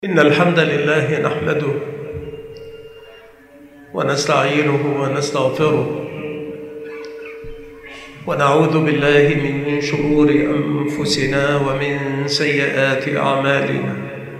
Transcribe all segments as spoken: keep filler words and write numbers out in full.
إن الحمد لله نحمده ونستعينه ونستغفره ونعوذ بالله من شرور أنفسنا ومن سيئات أعمالنا.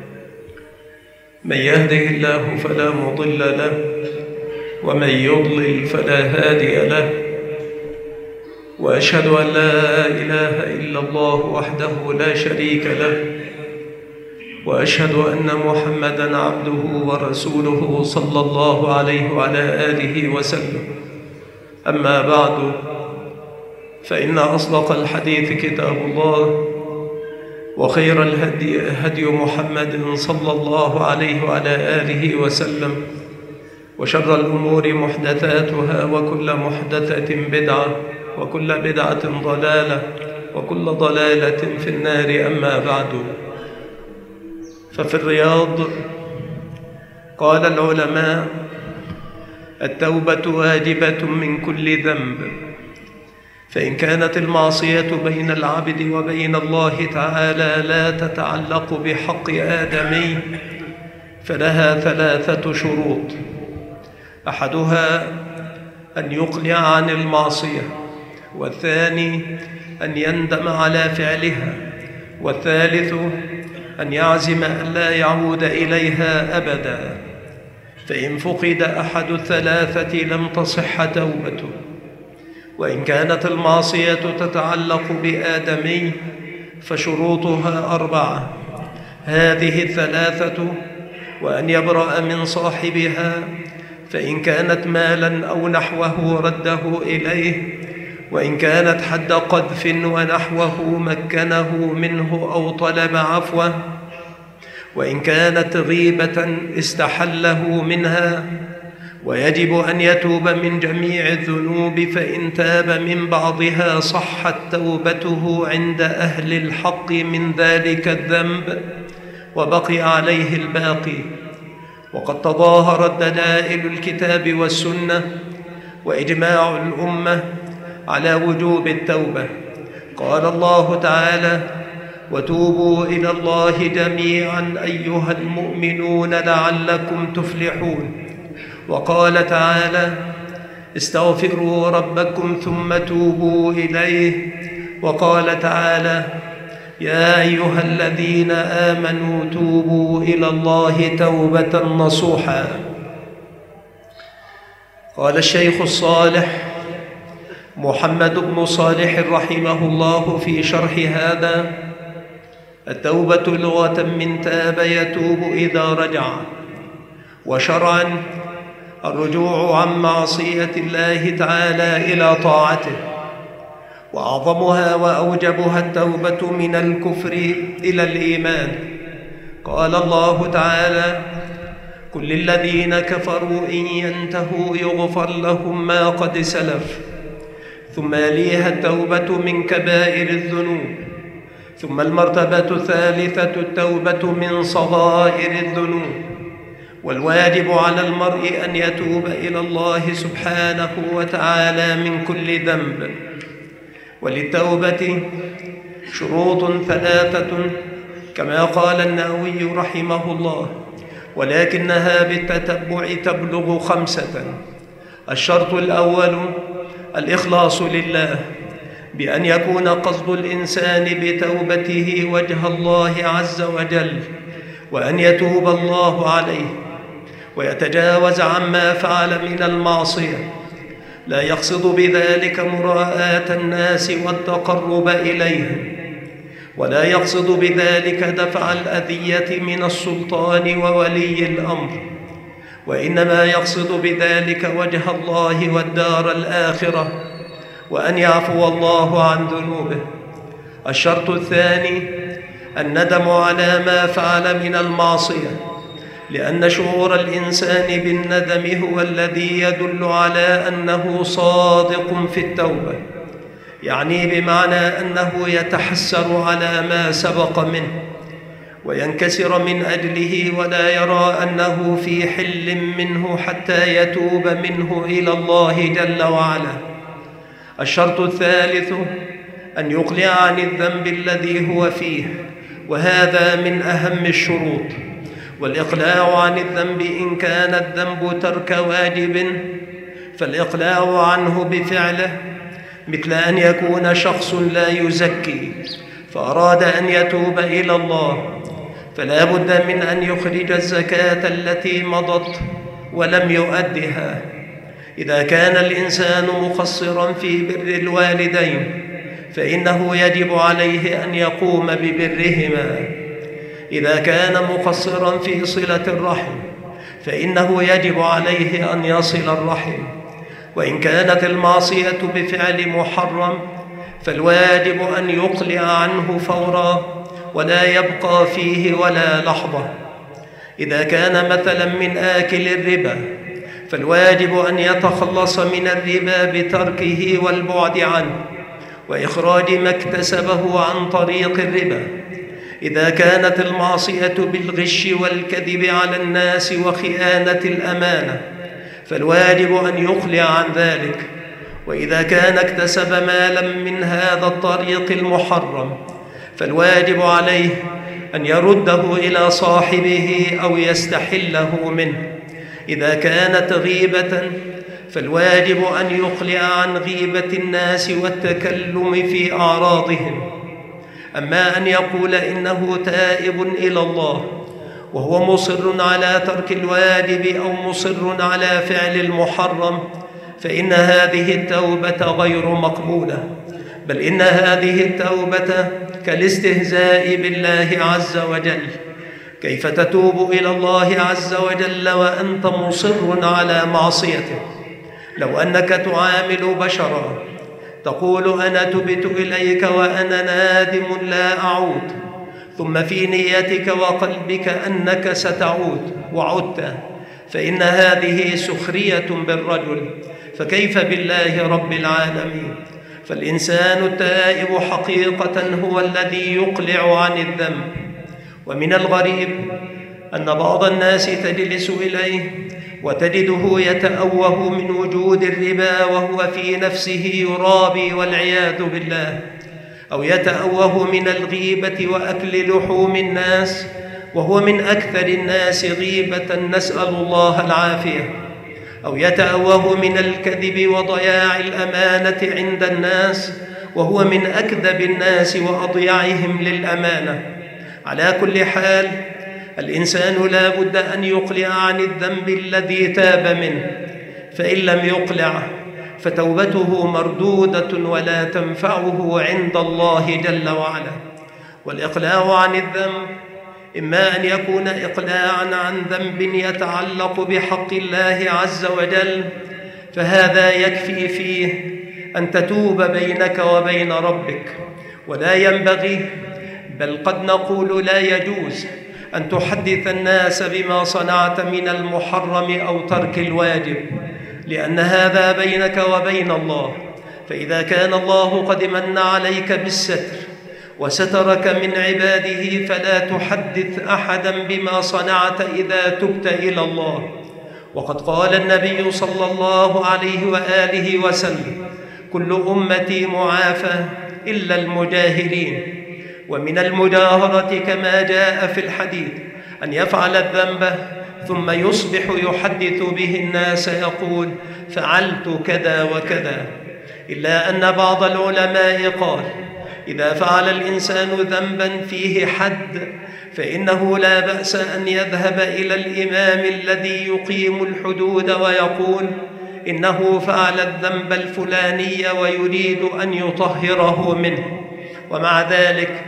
من يهده الله فلا مضل له ومن يضلل فلا هادي له، وأشهد أن لا إله إلا الله وحده لا شريك له، وأشهد أن محمدًا عبده ورسوله صلى الله عليه وعلى آله وسلم. أما بعد، فإن أصدق الحديث كتاب الله، وخير الهدي هدي محمد صلى الله عليه وعلى آله وسلم، وشر الأمور محدثاتها، وكل محدثة بدعة، وكل بدعة ضلالة، وكل ضلالة في النار. أما بعد، ففي الرياض قال العلماء: التوبة واجبة من كل ذنب، فإن كانت المعصية بين العبد وبين الله تعالى لا تتعلق بحق آدمي فلها ثلاثة شروط: أحدها أن يقلع عن المعصية، والثاني أن يندم على فعلها، والثالث أن يعزم ألا يعود إليها أبدا. فإن فقد أحد الثلاثة لم تصح توبته. وإن كانت المعصية تتعلق بآدمي فشروطها أربعة: هذه الثلاثة: وأن يبرأ من صاحبها، فإن كانت مالا أو نحوه رده إليه، وإن كانت حد قذف ونحوه مكنه منه أو طلب عفوه، وإن كانت غيبة استحله منها. ويجب أن يتوب من جميع الذنوب، فإن تاب من بعضها صحت توبته عند أهل الحق من ذلك الذنب، وبقي عليه الباقي. وقد تظاهرت دلائل الكتاب والسنة وإجماع الأمة على وجوب التوبة. قال الله تعالى: وتوبوا إلى الله جميعا أيها المؤمنون لعلكم تفلحون. وقال تعالى: استغفروا ربكم ثم توبوا إليه. وقال تعالى: يا أيها الذين آمنوا توبوا إلى الله توبة نصوحا. قال الشيخ الصالح محمد بن صالح رحمه الله في شرح هذا: التوبة لغة من تاب يتوب إذا رجع، وشرعا الرجوع عن معصية الله تعالى إلى طاعته. وأعظمها وأوجبها التوبة من الكفر إلى الإيمان. قال الله تعالى: قل للذين كفروا إن ينتهوا يغفر لهم ما قد سلف. ثم يليها التوبة من كبائر الذنوب. ثم المرتبة الثالثة التوبة من صغائر الذنوب. والواجب على المرء أن يتوب إلى الله سبحانه وتعالى من كل ذنب. وللتوبة شروط ثلاثة كما قال النووي رحمه الله، ولكنها بالتتبع تبلغ خمسة. الشرط الأول الإخلاص لله، بأن يكون قصد الإنسان بتوبته وجه الله عز وجل، وأن يتوب الله عليه ويتجاوز عما فعل من المعصية، لا يقصد بذلك مراءاة الناس والتقرب إليهم، ولا يقصد بذلك دفع الأذية من السلطان وولي الأمر، وإنما يقصد بذلك وجه الله والدار الآخرة، وأن يعفو الله عن ذنوبه. الشرط الثاني الندم على ما فعل من المعصية، لأن شعور الإنسان بالندم هو الذي يدل على أنه صادق في التوبة، يعني بمعنى أنه يتحسر على ما سبق منه وينكسر من أجله، ولا يرى أنه في حل منه حتى يتوب منه إلى الله جل وعلا. الشرط الثالث أن يقلع عن الذنب الذي هو فيه، وهذا من أهم الشروط. والإقلاع عن الذنب إن كان الذنب ترك واجب فالإقلاع عنه بفعله، مثل أن يكون شخص لا يزكي فأراد أن يتوب إلى الله، فلا بد من أن يخرج الزكاة التي مضت ولم يؤدها. إذا كان الإنسان مقصرا في بر الوالدين فإنه يجب عليه أن يقوم ببرهما. إذا كان مقصرا في صلة الرحم فإنه يجب عليه أن يصل الرحم. وإن كانت المعصية بفعل محرم فالواجب أن يقلع عنه فورا ولا يبقى فيه ولا لحظة. إذا كان مثلا من آكل الربا فالواجب أن يتخلص من الربا بتركه والبعد عنه وإخراج ما اكتسبه عن طريق الربا. إذا كانت المعصية بالغش والكذب على الناس وخيانة الأمانة فالواجب أن يقلع عن ذلك. وإذا كان اكتسب مالا من هذا الطريق المحرم فالواجب عليه أن يرده إلى صاحبه أو يستحله منه. إذا كانت غيبة فالواجب أن يقلع عن غيبة الناس والتكلم في أعراضهم. أما أن يقول إنه تائب إلى الله وهو مصر على ترك الواجب أو مصر على فعل المحرم فإن هذه التوبة غير مقبولة، بل إن هذه التوبة كالاستهزاء بالله عز وجل. كيف تتوب إلى الله عز وجل وأنت مصر على معصيته؟ لو أنك تعامل بشرا تقول أنا تبت إليك وأنا نادم لا أعود، ثم في نيتك وقلبك أنك ستعود وعدت، فإن هذه سخرية بالرجل، فكيف بالله رب العالمين؟ فالإنسان التائب حقيقة هو الذي يقلع عن الذنب. ومن الغريب أن بعض الناس تجلس إليه وتجده يتأوه من وجود الربا وهو في نفسه يرابي والعياذ بالله، أو يتأوه من الغيبة وأكل لحوم الناس وهو من أكثر الناس غيبة نسأل الله العافية، أو يتأوه من الكذب وضياع الأمانة عند الناس وهو من أكذب الناس وأضيعهم للأمانة. على كل حال الإنسان لا بد أن يقلع عن الذنب الذي تاب منه، فإن لم يقلع فتوبته مردودة ولا تنفعه عند الله جل وعلا. والإقلاع عن الذنب إما أن يكون إقلاعا عن ذنب يتعلق بحق الله عز وجل، فهذا يكفي فيه أن تتوب بينك وبين ربك، ولا ينبغي بل قد نقول لا يجوز أن تحدث الناس بما صنعت من المحرم أو ترك الواجب، لأن هذا بينك وبين الله. فإذا كان الله قد من عليك بالستر وسترك من عباده فلا تحدث أحدا بما صنعت إذا تبت إلى الله. وقد قال النبي صلى الله عليه وآله وسلم: كل أمتي معافى إلا المجاهرين. ومن المجاهرة كما جاء في الحديث أن يفعل الذنب ثم يصبح يحدث به الناس يقول فعلت كذا وكذا، إلا أن بعض العلماء قال: إذا فعل الإنسان ذنبا فيه حد فإنه لا بأس أن يذهب إلى الإمام الذي يقيم الحدود ويقول إنه فعل الذنب الفلاني ويريد أن يطهره منه، ومع ذلك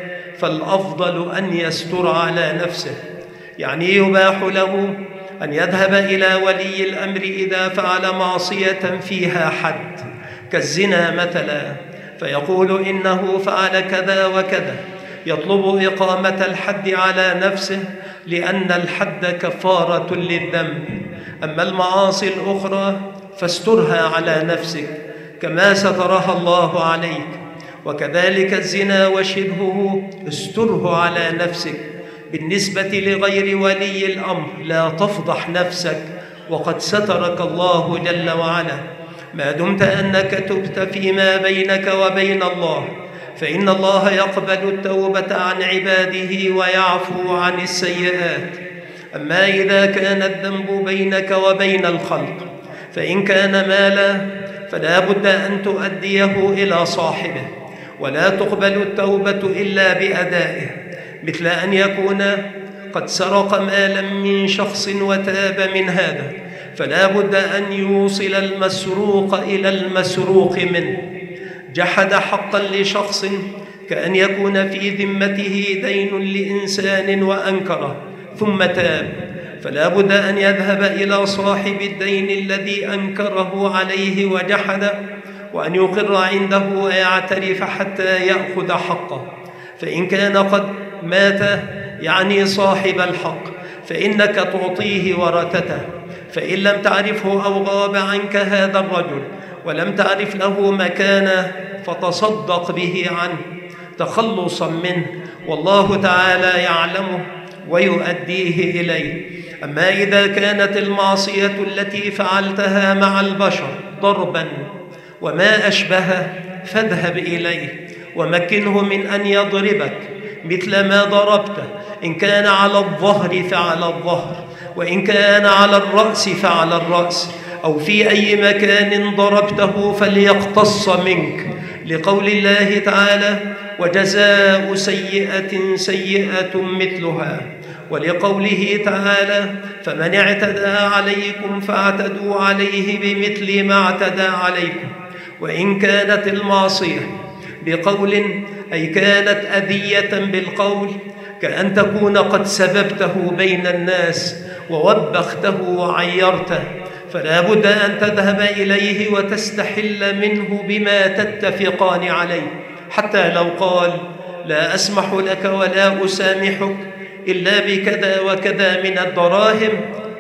فالأفضل أن يستر على نفسه، يعني يباح له أن يذهب إلى ولي الأمر إذا فعل معصية فيها حد كالزنا مثلا، فيقول إنه فعل كذا وكذا، يطلب إقامة الحد على نفسه لأن الحد كفارة للذنب. أما المعاصي الأخرى فاسترها على نفسك كما سترها الله عليك، وكذلك الزنا وشبهه استره على نفسك. بالنسبة لغير ولي الأمر لا تفضح نفسك وقد سترك الله جل وعلا، ما دمت أنك تبت فيما بينك وبين الله، فإن الله يقبل التوبة عن عباده ويعفو عن السيئات. أما إذا كان الذنب بينك وبين الخلق فإن كان مالا فلا بد أن تؤديه إلى صاحبه، ولا تقبل التوبة إلا بأدائه، مثل أن يكون قد سرق مالا من شخص وتاب من هذا، فلا بد أن يوصل المسروق إلى المسروق منه. جحد حقا لشخص كأن يكون في ذمته دين لإنسان وأنكره ثم تاب، فلا بد أن يذهب إلى صاحب الدين الذي أنكره عليه وجحده وأن يقر عنده ويعترف حتى يأخذ حقه. فإن كان قد مات يعني صاحب الحق فإنك تعطيه ورثته، فإن لم تعرفه أو غاب عنك هذا الرجل ولم تعرف له مكانه فتصدق به عنه تخلصا منه، والله تعالى يعلمه ويؤديه إليه. أما إذا كانت المعصية التي فعلتها مع البشر ضربا وما أشبهه فاذهب إليه ومكنه من أن يضربك مثل ما ضربته، إن كان على الظهر فعلى الظهر، وإن كان على الرأس فعلى الرأس، أو في أي مكان ضربته فليقتص منك، لقول الله تعالى: وجزاء سيئة سيئة مثلها، ولقوله تعالى: فمن اعتدى عليكم فاعتدوا عليه بمثل ما اعتدى عليكم. وإن كانت المعصية بقول أي كانت أذية بالقول، كأن تكون قد سببته بين الناس ووبخته وعيرته، فلا بد أن تذهب إليه وتستحل منه بما تتفقان عليه، حتى لو قال: لا أسمح لك ولا أسامحك إلا بكذا وكذا من الدراهم،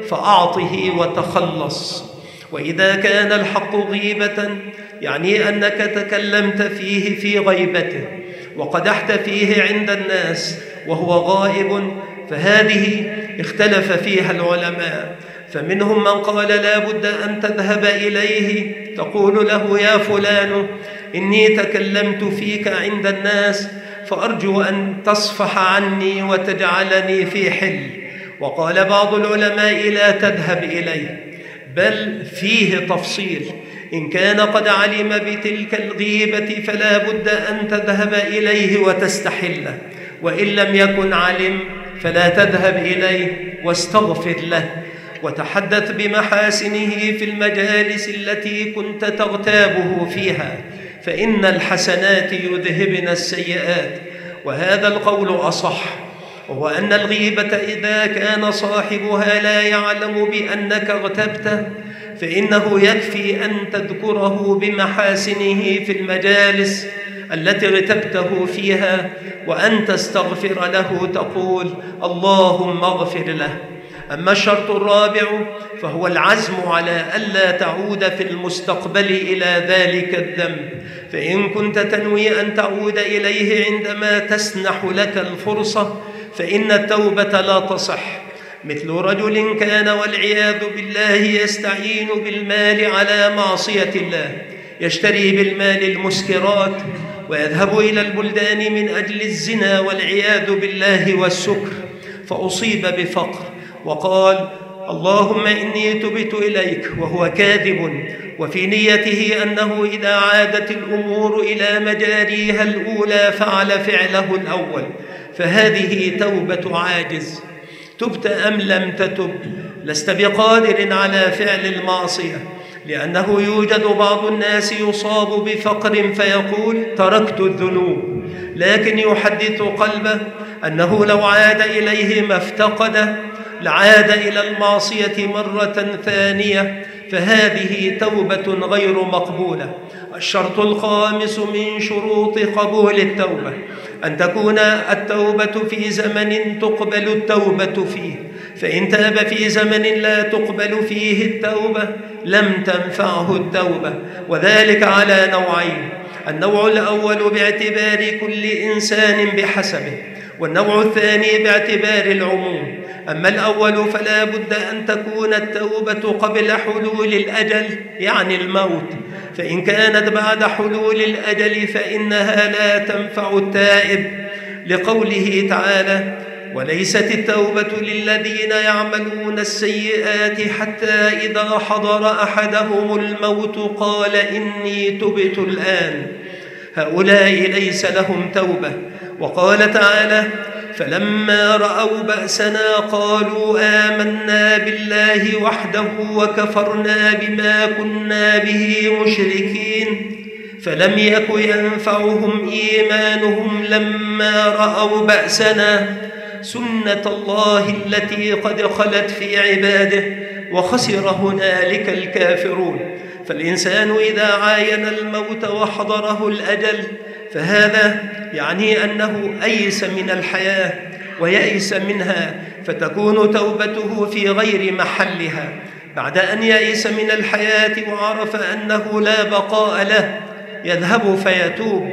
فأعطه وتخلص. وإذا كان الحق غيبة يعني أنك تكلمت فيه في غيبته وقدحت فيه عند الناس وهو غائب، فهذه اختلف فيها العلماء، فمنهم من قال لا بد أن تذهب إليه تقول له: يا فلان إني تكلمت فيك عند الناس فأرجو أن تصفح عني وتجعلني في حل. وقال بعض العلماء: لا تذهب إليه، بل فيه تفصيل، إن كان قد علم بتلك الغيبة فلا بد أن تذهب إليه وتستحله، وإن لم يكن علم فلا تذهب إليه واستغفر له وتحدث بمحاسنه في المجالس التي كنت تغتابه فيها، فإن الحسنات يذهبن السيئات. وهذا القول أصح، وهو أن الغيبة إذا كان صاحبها لا يعلم بأنك اغتبته فإنه يكفي أن تذكره بمحاسنه في المجالس التي اغتبته فيها، وأن تستغفر له تقول: اللهم اغفر له. أما الشرط الرابع فهو العزم على ألا تعود في المستقبل إلى ذلك الذنب، فإن كنت تنوي أن تعود إليه عندما تسنح لك الفرصة فإن التوبة لا تصح، مثل رجل كان والعياذ بالله يستعين بالمال على معصية الله، يشتري بالمال المسكرات ويذهب إلى البلدان من أجل الزنا والعياذ بالله والسكر، فأصيب بفقر وقال: اللهم إني تبت إليك، وهو كاذب، وفي نيته أنه إذا عادت الأمور إلى مجاريها الأولى فعل فعله الأول، فهذه توبة عاجز. تبت أم لم تتب لست بقادر على فعل المعصية، لأنه يوجد بعض الناس يصاب بفقر فيقول: تركت الذنوب، لكن يحدث قلبه أنه لو عاد إليه ما افتقده لعاد إلى المعصية مرة ثانية، فهذه توبة غير مقبولة. الشرط الخامس من شروط قبول التوبة أن تكون التوبة في زمن تقبل التوبة فيه، فإن تاب في زمن لا تقبل فيه التوبة لم تنفعه التوبة، وذلك على نوعين: النوع الأول باعتبار كل إنسان بحسبه، والنوع الثاني باعتبار العموم. أما الأول فلا بد أن تكون التوبة قبل حلول الأجل يعني الموت، فإن كانت بعد حلول الأجل فإنها لا تنفع التائب، لقوله تعالى: وليست التوبة للذين يعملون السيئات حتى إذا حضر أحدهم الموت قال إني تبت الآن، هؤلاء ليس لهم توبة. وقال تعالى: فلما رأوا بأسنا قالوا آمنا بالله وحده وكفرنا بما كنا به مشركين، فلم يك ينفعهم إيمانهم لما رأوا بأسنا، سنة الله التي قد خلت في عباده وخسر هنالك الكافرون. فالإنسان إذا عاين الموت وحضره الأجل فهذا يعني أنه أيس من الحياة ويأس منها، فتكون توبته في غير محلها. بعد أن يأس من الحياة وعرف أنه لا بقاء له يذهب فيتوب،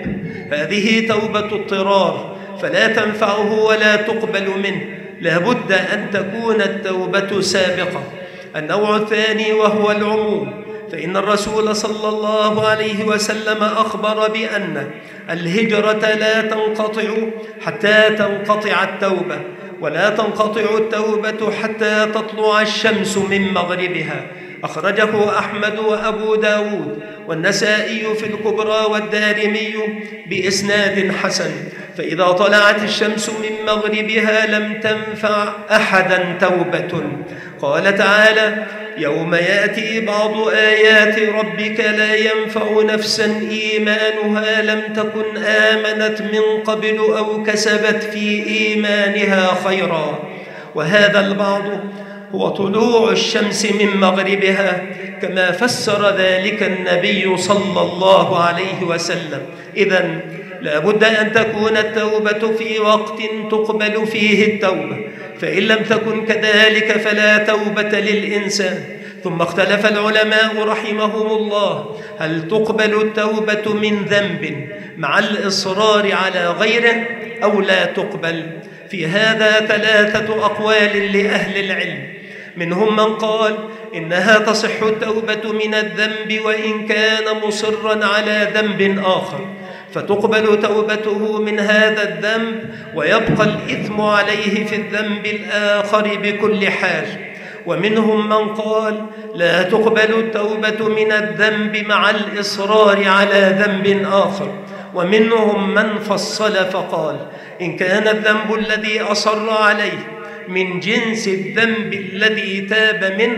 هذه توبة اضطرار فلا تنفعه ولا تقبل منه، لا بد أن تكون التوبة سابقة. النوع الثاني وهو العموم، فإن الرسول صلى الله عليه وسلم أخبر بأن الهجرة لا تنقطع حتى تنقطع التوبة، ولا تنقطع التوبة حتى تطلع الشمس من مغربها. أخرجه أحمد وأبو داود والنسائي في الكبرى والدارمي بإسناد حسن. فإذا طلعت الشمس من مغربها لم تنفع أحدا توبة. قال تعالى: يوم يأتي بعض آيات ربك لا ينفع نفسا إيمانها لم تكن آمنت من قبل أو كسبت في إيمانها خيرا. وهذا البعض هو طلوع الشمس من مغربها كما فسر ذلك النبي صلى الله عليه وسلم. إذن لا بد أن تكون التوبة في وقت تقبل فيه التوبة، فإن لم تكن كذلك فلا توبة للإنسان. ثم اختلف العلماء رحمهم الله هل تقبل التوبة من ذنب مع الإصرار على غيره أو لا تقبل؟ في هذا ثلاثة أقوال لأهل العلم، منهم من قال إنها تصح التوبة من الذنب وإن كان مصرا على ذنب آخر، فتقبل توبته من هذا الذنب ويبقى الإثم عليه في الذنب الآخر بكل حال. ومنهم من قال لا تقبل التوبة من الذنب مع الإصرار على ذنب آخر. ومنهم من فصل فقال إن كان الذنب الذي أصر عليه من جنس الذنب الذي تاب منه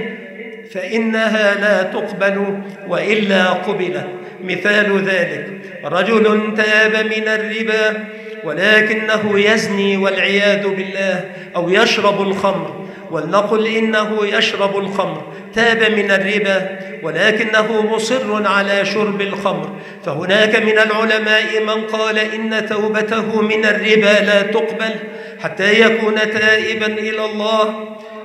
فإنها لا تقبل وإلا قبلت. مثال ذلك رجل تاب من الربا ولكنه يزني والعياذ بالله، أو يشرب الخمر، ولنقل إنه يشرب الخمر، تاب من الربا ولكنه مصر على شرب الخمر، فهناك من العلماء من قال إن توبته من الربا لا تقبل حتى يكون تائبا إلى الله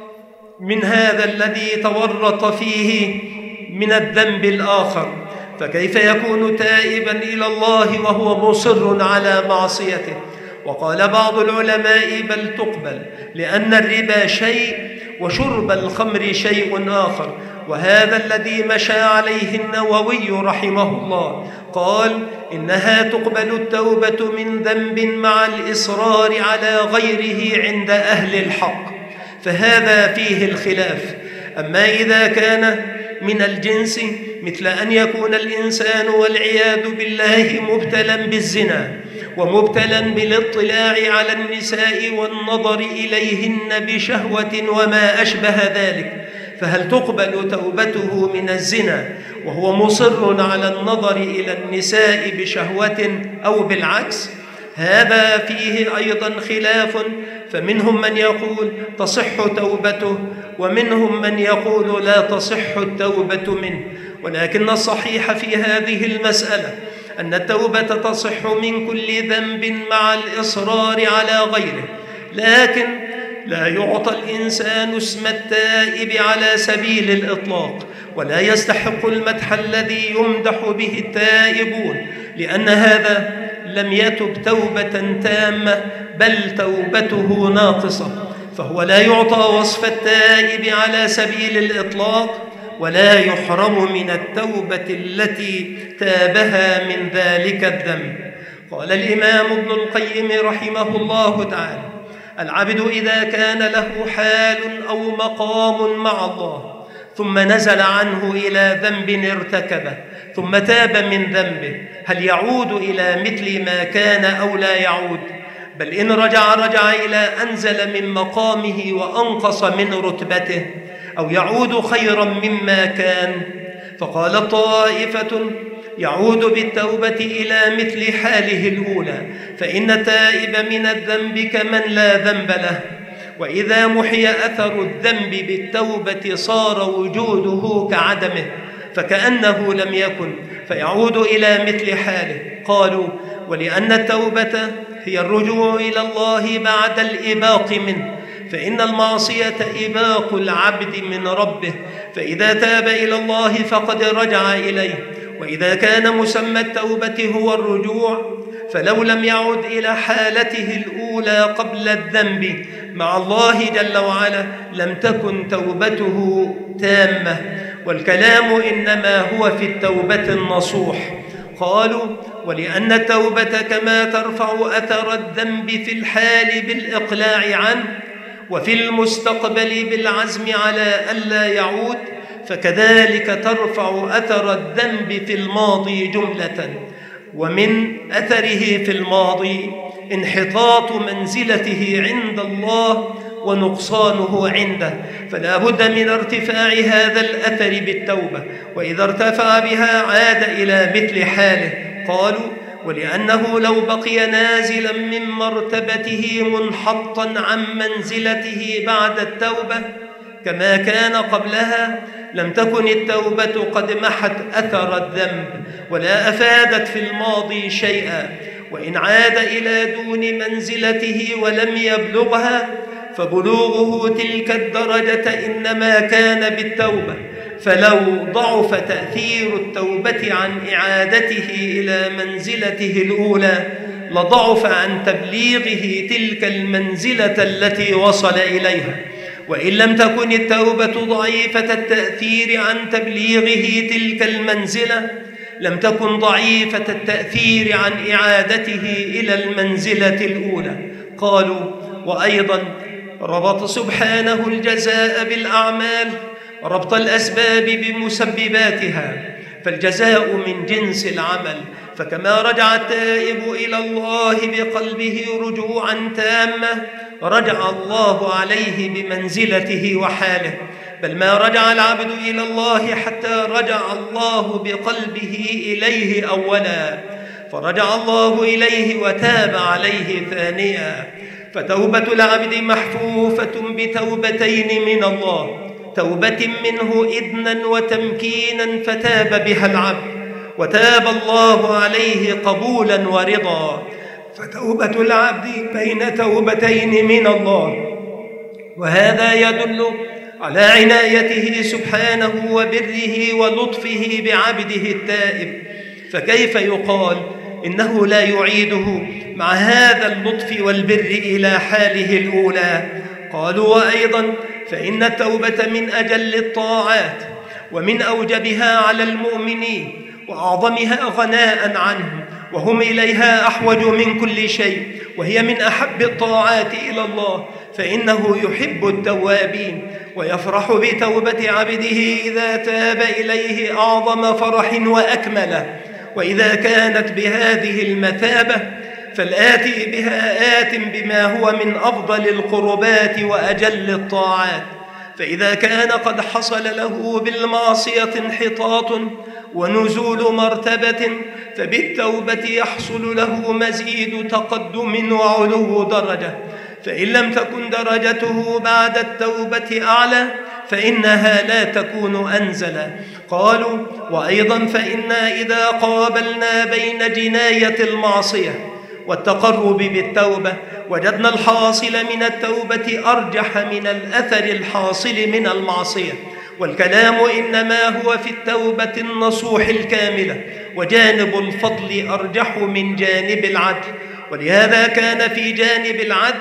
من هذا الذي تورط فيه من الذنب الآخر. فكيف يكون تائبا إلى الله وهو مصر على معصيته؟ وقال بعض العلماء بل تقبل، لأن الربا شيء وشرب الخمر شيء آخر، وهذا الذي مشى عليه النووي رحمه الله. قال إنها تقبل التوبة من ذنب مع الإصرار على غيره عند أهل الحق، فهذا فيه الخلاف. أما إذا كان من الجنس مثل أن يكون الإنسان والعياذ بالله مبتلا بالزنا ومبتلا بالاطلاع على النساء والنظر إليهن بشهوة وما أشبه ذلك، فهل تقبل توبته من الزنا وهو مصر على النظر إلى النساء بشهوة أو بالعكس؟ هذا فيه أيضا خلاف، فمنهم من يقول تصح توبته ومنهم من يقول لا تصح التوبة منه. ولكن الصحيح في هذه المسألة أن التوبة تصح من كل ذنب مع الإصرار على غيره، لكن لا يعطى الإنسان اسم التائب على سبيل الإطلاق، ولا يستحق المدح الذي يمدح به التائبون، لأن هذا لم يتب توبة تامة بل توبته ناقصة، فهو لا يعطى وصف التائب على سبيل الإطلاق ولا يحرم من التوبة التي تابها من ذلك الذنب. قال الإمام ابن القيم رحمه الله تعالى العبد إذا كان له حال أو مقام مع الله ثم نزل عنه إلى ذنب ارتكبه ثم تاب من ذنبه، هل يعود إلى مثل ما كان أو لا يعود؟ بل إن رجع رجع إلى أنزل من مقامه وأنقص من رتبته، أو يعود خيرا مما كان. فقال طائفة: يعود بالتوبة إلى مثل حاله الأولى، فإن التائب من الذنب كمن لا ذنب له. وإذا محي أثر الذنب بالتوبة صار وجوده كعدمه، فكأنه لم يكن، فيعود إلى مثل حاله. قالوا: ولأن التوبة هي الرجوع إلى الله بعد الإباق منه، فإن المعصية إباق العبد من ربه، فإذا تاب إلى الله فقد رجع إليه. وإذا كان مسمى التوبة هو الرجوع، فلو لم يعد إلى حالته الأولى قبل الذنب مع الله جل وعلا لم تكن توبته تامة. والكلام إنما هو في التوبة النصوح. قالوا: ولأن التوبة كما ترفع أثر الذنب في الحال بالإقلاع عنه، وفي المستقبل بالعزم على ألا يعود، فكذلك ترفع أثر الذنب في الماضي جملة. ومن أثره في الماضي انحطاط منزلته عند الله ونقصانه عنده، فلا بد من ارتفاع هذا الأثر بالتوبة، وإذا ارتفع بها عاد إلى مثل حاله. قالوا: ولأنه لو بقي نازلا من مرتبته منحطا عن منزلته بعد التوبة كما كان قبلها لم تكن التوبة قد محت أثر الذنب ولا أفادت في الماضي شيئا. وإن عاد إلى دون منزلته ولم يبلغها فبلوغه تلك الدرجة إنما كان بالتوبة، فلو ضعف تأثير التوبة عن إعادته إلى منزلته الأولى لضعف عن تبليغه تلك المنزلة التي وصل إليها. وإن لم تكن التوبة ضعيفة التأثير عن تبليغه تلك المنزلة لم تكن ضعيفة التأثير عن إعادته إلى المنزلة الأولى. قالوا: وأيضا ربط سبحانه الجزاء بالأعمال ربط الأسباب بمسبباتها، فالجزاء من جنس العمل، فكما رجع التائب إلى الله بقلبه رجوعا تاما رجع الله عليه بمنزلته وحاله، بل ما رجع العبد إلى الله حتى رجع الله بقلبه إليه أولا، فرجع الله إليه وتاب عليه ثانيا. فتوبة العبد محفوفة بتوبتين من الله، توبة منه إذنا وتمكينا فتاب بها العبد، وتاب الله عليه قبولا ورضا. فتوبة العبد بين توبتين من الله، وهذا يدل على عنايته سبحانه وبره ولطفه بعبده التائب. فكيف يقال إنه لا يعيده مع هذا اللطف والبر إلى حاله الأولى؟ قالوا: وأيضا فإن التوبة من أجل الطاعات ومن أوجبها على المؤمنين وأعظمها غناء عنهم، وهم إليها أحوج من كل شيء، وهي من أحب الطاعات إلى الله، فإنه يحب التوابين ويفرح بتوبة عبده إذا تاب إليه أعظم فرح وأكمله. وإذا كانت بهذه المثابة فالآتي بها آت بما هو من أفضل القربات وأجل الطاعات. فإذا كان قد حصل له بالمعصية انحطاط ونزول مرتبة فبالتوبة يحصل له مزيد تقدم وعلو درجة، فإن لم تكن درجته بعد التوبة أعلى فإنها لا تكون أنزلا. قالوا: وأيضا فإنا إذا قابلنا بين جناية المعصية والتقرب بالتوبة وجدنا الحاصل من التوبة أرجح من الأثر الحاصل من المعصية. والكلام إنما هو في التوبة النصوح الكاملة، وجانب الفضل أرجح من جانب العدل، ولهذا كان في جانب العدل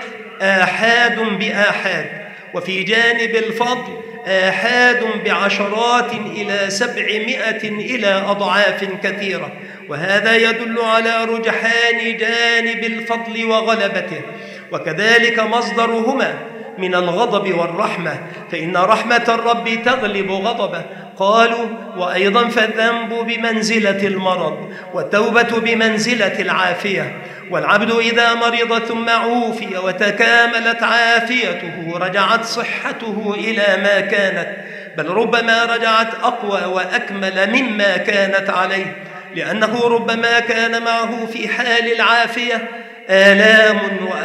آحاد بآحاد، وفي جانب الفضل آحاد بعشرات إلى سبعمائة إلى أضعاف كثيرة. وهذا يدل على رجحان جانب الفضل وغلبته. وكذلك مصدرهما من الغضب والرحمة، فإن رحمة الرب تغلب غضبه. قالوا: وأيضا فالذنب بمنزلة المرض، والتوبة بمنزلة العافية. والعبد إذا مرض ثم عوفي وتكاملت عافيته رجعت صحته إلى ما كانت، بل ربما رجعت أقوى وأكمل مما كانت عليه، لأنه ربما كان معه في حال العافية آلام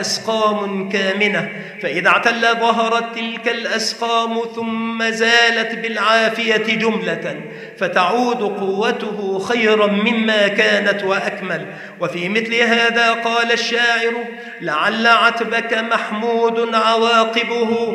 وأسقام كامنة، فإذا اعتل ظهرت تلك الأسقام ثم زالت بالعافية جملة، فتعود قوته خيرا مما كانت وأكمل. وفي مثل هذا قال الشاعر: لعل عتبك محمود عواقبه،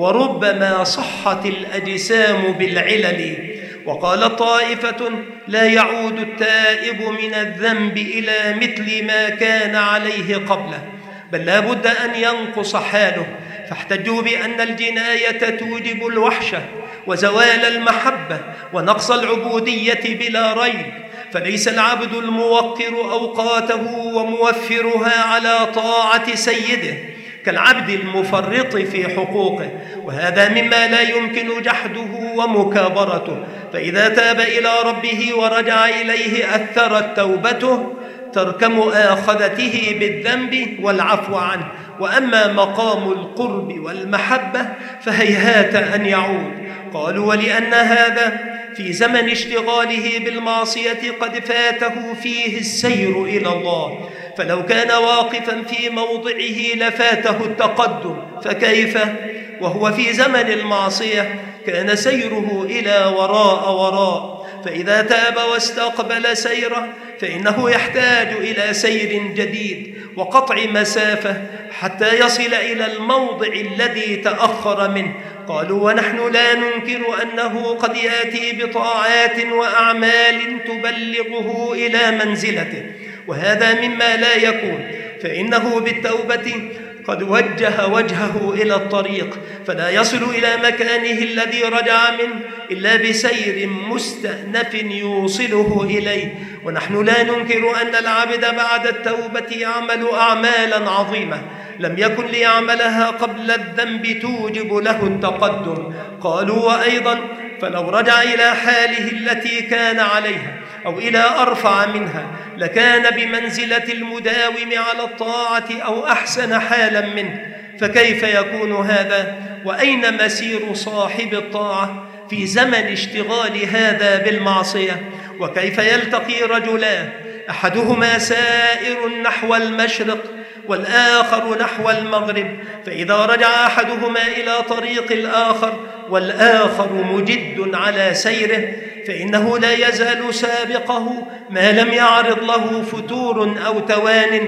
وربما صحت الأجسام بالعلل. وقال طائفة: لا يعود التائب من الذنب إلى مثل ما كان عليه قبله، بل لا بد أن ينقص حاله، فاحتجوا بأن الجناية توجب الوحشة وزوال المحبة ونقص العبودية بلا ريب، فليس العبد الموقر أوقاته وموفرها على طاعة سيده كالعبد المفرط في حقوقه، وهذا مما لا يمكن جحده ومكابرته. فإذا تاب إلى ربه ورجع إليه أثرت توبته ترك مؤاخذته بالذنب والعفو عنه. وأما مقام القرب والمحبة فهيهات أن يعود. قالوا: ولأن هذا في زمن اشتغاله بالمعصية قد فاته فيه السير إلى الله، فلو كان واقفا في موضعه لفاته التقدم، فكيف وهو في زمن المعصية كان سيره إلى وراء وراء. فإذا تاب واستقبل سيره فإنه يحتاج إلى سير جديد وقطع مسافة حتى يصل إلى الموضع الذي تأخر منه. قالوا: ونحن لا ننكر أنه قد يأتي بطاعات وأعمال تبلغه إلى منزلته، وهذا مما لا يكون، فإنه بالتوبة قد وجه وجهه إلى الطريق، فلا يصل إلى مكانه الذي رجع منه إلا بسير مستأنف يوصله إليه. ونحن لا ننكر أن العبد بعد التوبة يعمل أعمالا عظيمة لم يكن ليعملها قبل الذنب توجب له التقدم. قالوا: وأيضا فلو رجع إلى حاله التي كان عليها أو إلى أرفع منها لكان بمنزلة المداوم على الطاعة أو أحسن حالا منه، فكيف يكون هذا؟ وأين مسير صاحب الطاعة في زمن اشتغال هذا بالمعصية؟ وكيف يلتقي رجلان أحدهما سائر نحو المشرق والآخر نحو المغرب، فإذا رجع أحدهما إلى طريق الآخر والآخر مجد على سيره فإنه لا يزال سابقه ما لم يعرض له فتور أو توان،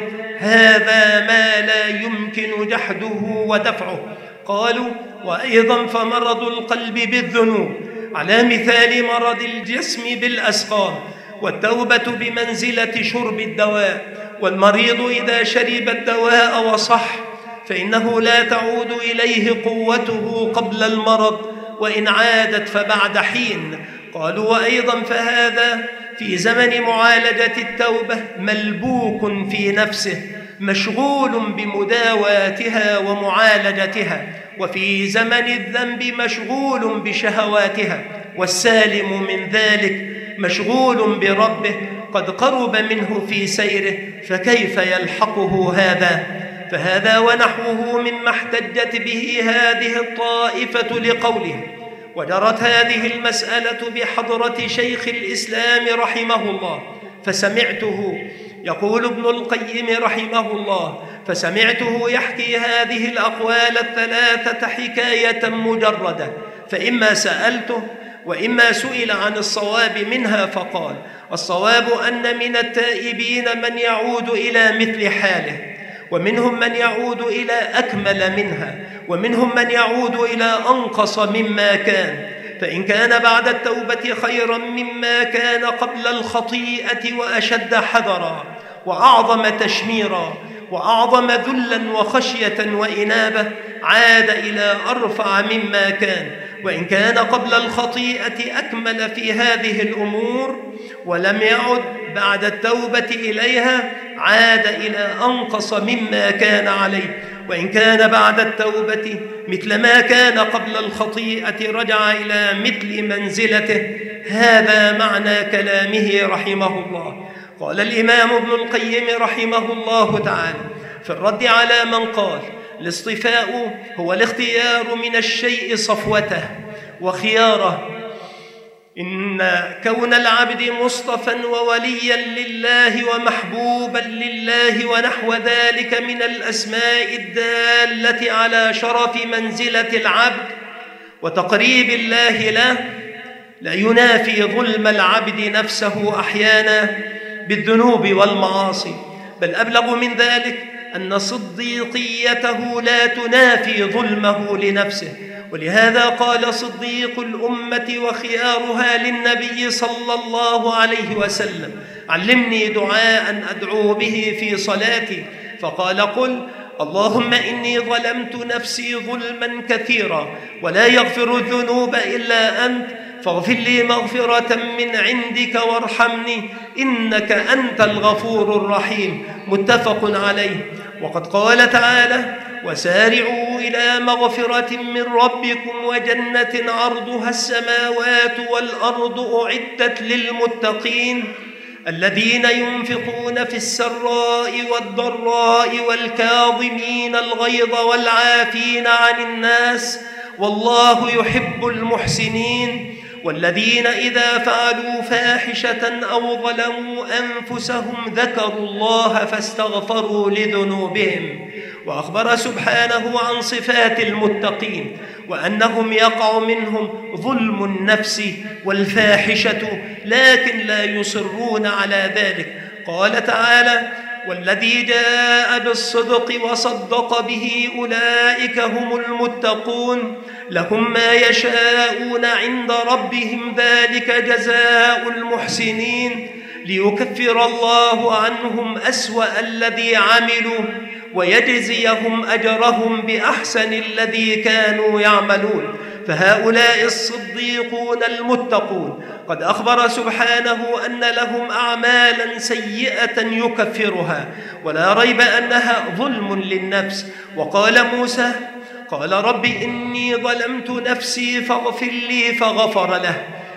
هذا ما لا يمكن جحده ودفعه. قالوا: وأيضا فمرض القلب بالذنوب على مثال مرض الجسم بالأسقام، والتوبة بمنزلة شرب الدواء، والمريض إذا شرب الدواء وصح فإنه لا تعود إليه قوته قبل المرض، وإن عادت فبعد حين. قالوا: وأيضا فهذا في زمن معالجة التوبة ملبوك في نفسه مشغول بمداواتها ومعالجتها، وفي زمن الذنب مشغول بشهواتها، والسالم من ذلك مشغول بربه قد قرب منه في سيره، فكيف يلحقه هذا؟ فهذا ونحوه مما احتجت به هذه الطائفة لقوله: وجرت هذه المسألة بحضرة شيخ الإسلام رحمه الله فسمعته يقول ابن القيم رحمه الله فسمعته يحكي هذه الأقوال الثلاثة حكاية مجردة، فإما سألته وإما سئل عن الصواب منها فقال: الصواب أن من التائبين من يعود إلى مثل حاله، ومنهم من يعود إلى أكمل منها، ومنهم من يعود إلى أنقص مما كان، فإن كان بعد التوبة خيرا مما كان قبل الخطيئة وأشد حذرا وأعظم تشميرا وأعظم ذلا وخشية وإنابة عاد إلى أرفع مما كان، وإن كان قبل الخطيئة أكمل في هذه الأمور ولم يعد بعد التوبة إليها، عاد إلى أنقص مما كان عليه. وإن كان بعد التوبة مثل ما كان قبل الخطيئة رجع إلى مثل منزلته. هذا معنى كلامه رحمه الله. قال الإمام ابن القيم رحمه الله تعالى في الرد على من قال الاصطفاء هو الاختيار من الشيء صفوته وخياره، إن كون العبد مصطفى ووليا لله ومحبوبا لله ونحو ذلك من الأسماء الدالة على شرف منزلة العبد وتقريب الله له لا ينافي ظلم العبد نفسه أحيانا بالذنوب والمعاصي، بل أبلغ من ذلك أن صديقيته لا تنافي ظلمه لنفسه. ولهذا قال صديق الأمة وخيارها للنبي صلى الله عليه وسلم: علمني دعاء أدعو به في صلاتي، فقال: قل اللهم إني ظلمت نفسي ظلما كثيرا ولا يغفر الذنوب إلا أنت، فاغفر لي مغفرة من عندك وارحمني إنك أنت الغفور الرحيم. متفق عليه. وقد قال تعالى: وسارعوا إلى مغفرة من ربكم وجنة عرضها السماوات والأرض أعدت للمتقين الذين ينفقون في السراء والضراء والكاظمين الغيظ والعافين عن الناس والله يحب المحسنين والذين إذا فعلوا فاحشة أو ظلموا أنفسهم ذكروا الله فاستغفروا لذنوبهم. وأخبر سبحانه عن صفات المتقين وأنهم يقع منهم ظلم النفس والفاحشة لكن لا يصرون على ذلك. قال تعالى: والذي جاء بالصدق وصدق به أولئك هم المتقون لهم ما يشاءون عند ربهم ذلك جزاء المحسنين ليكفر الله عنهم أسوأ الذي عملوا ويجزيهم أجرهم بأحسن الذي كانوا يعملون. فهؤلاء الصديقون المتقون قد أخبر سبحانه أن لهم أعمالا سيئة يكفرها ولا ريب أنها ظلم للنفس. وقال موسى: قال رب إني ظلمت نفسي فاغفر لي فغفر له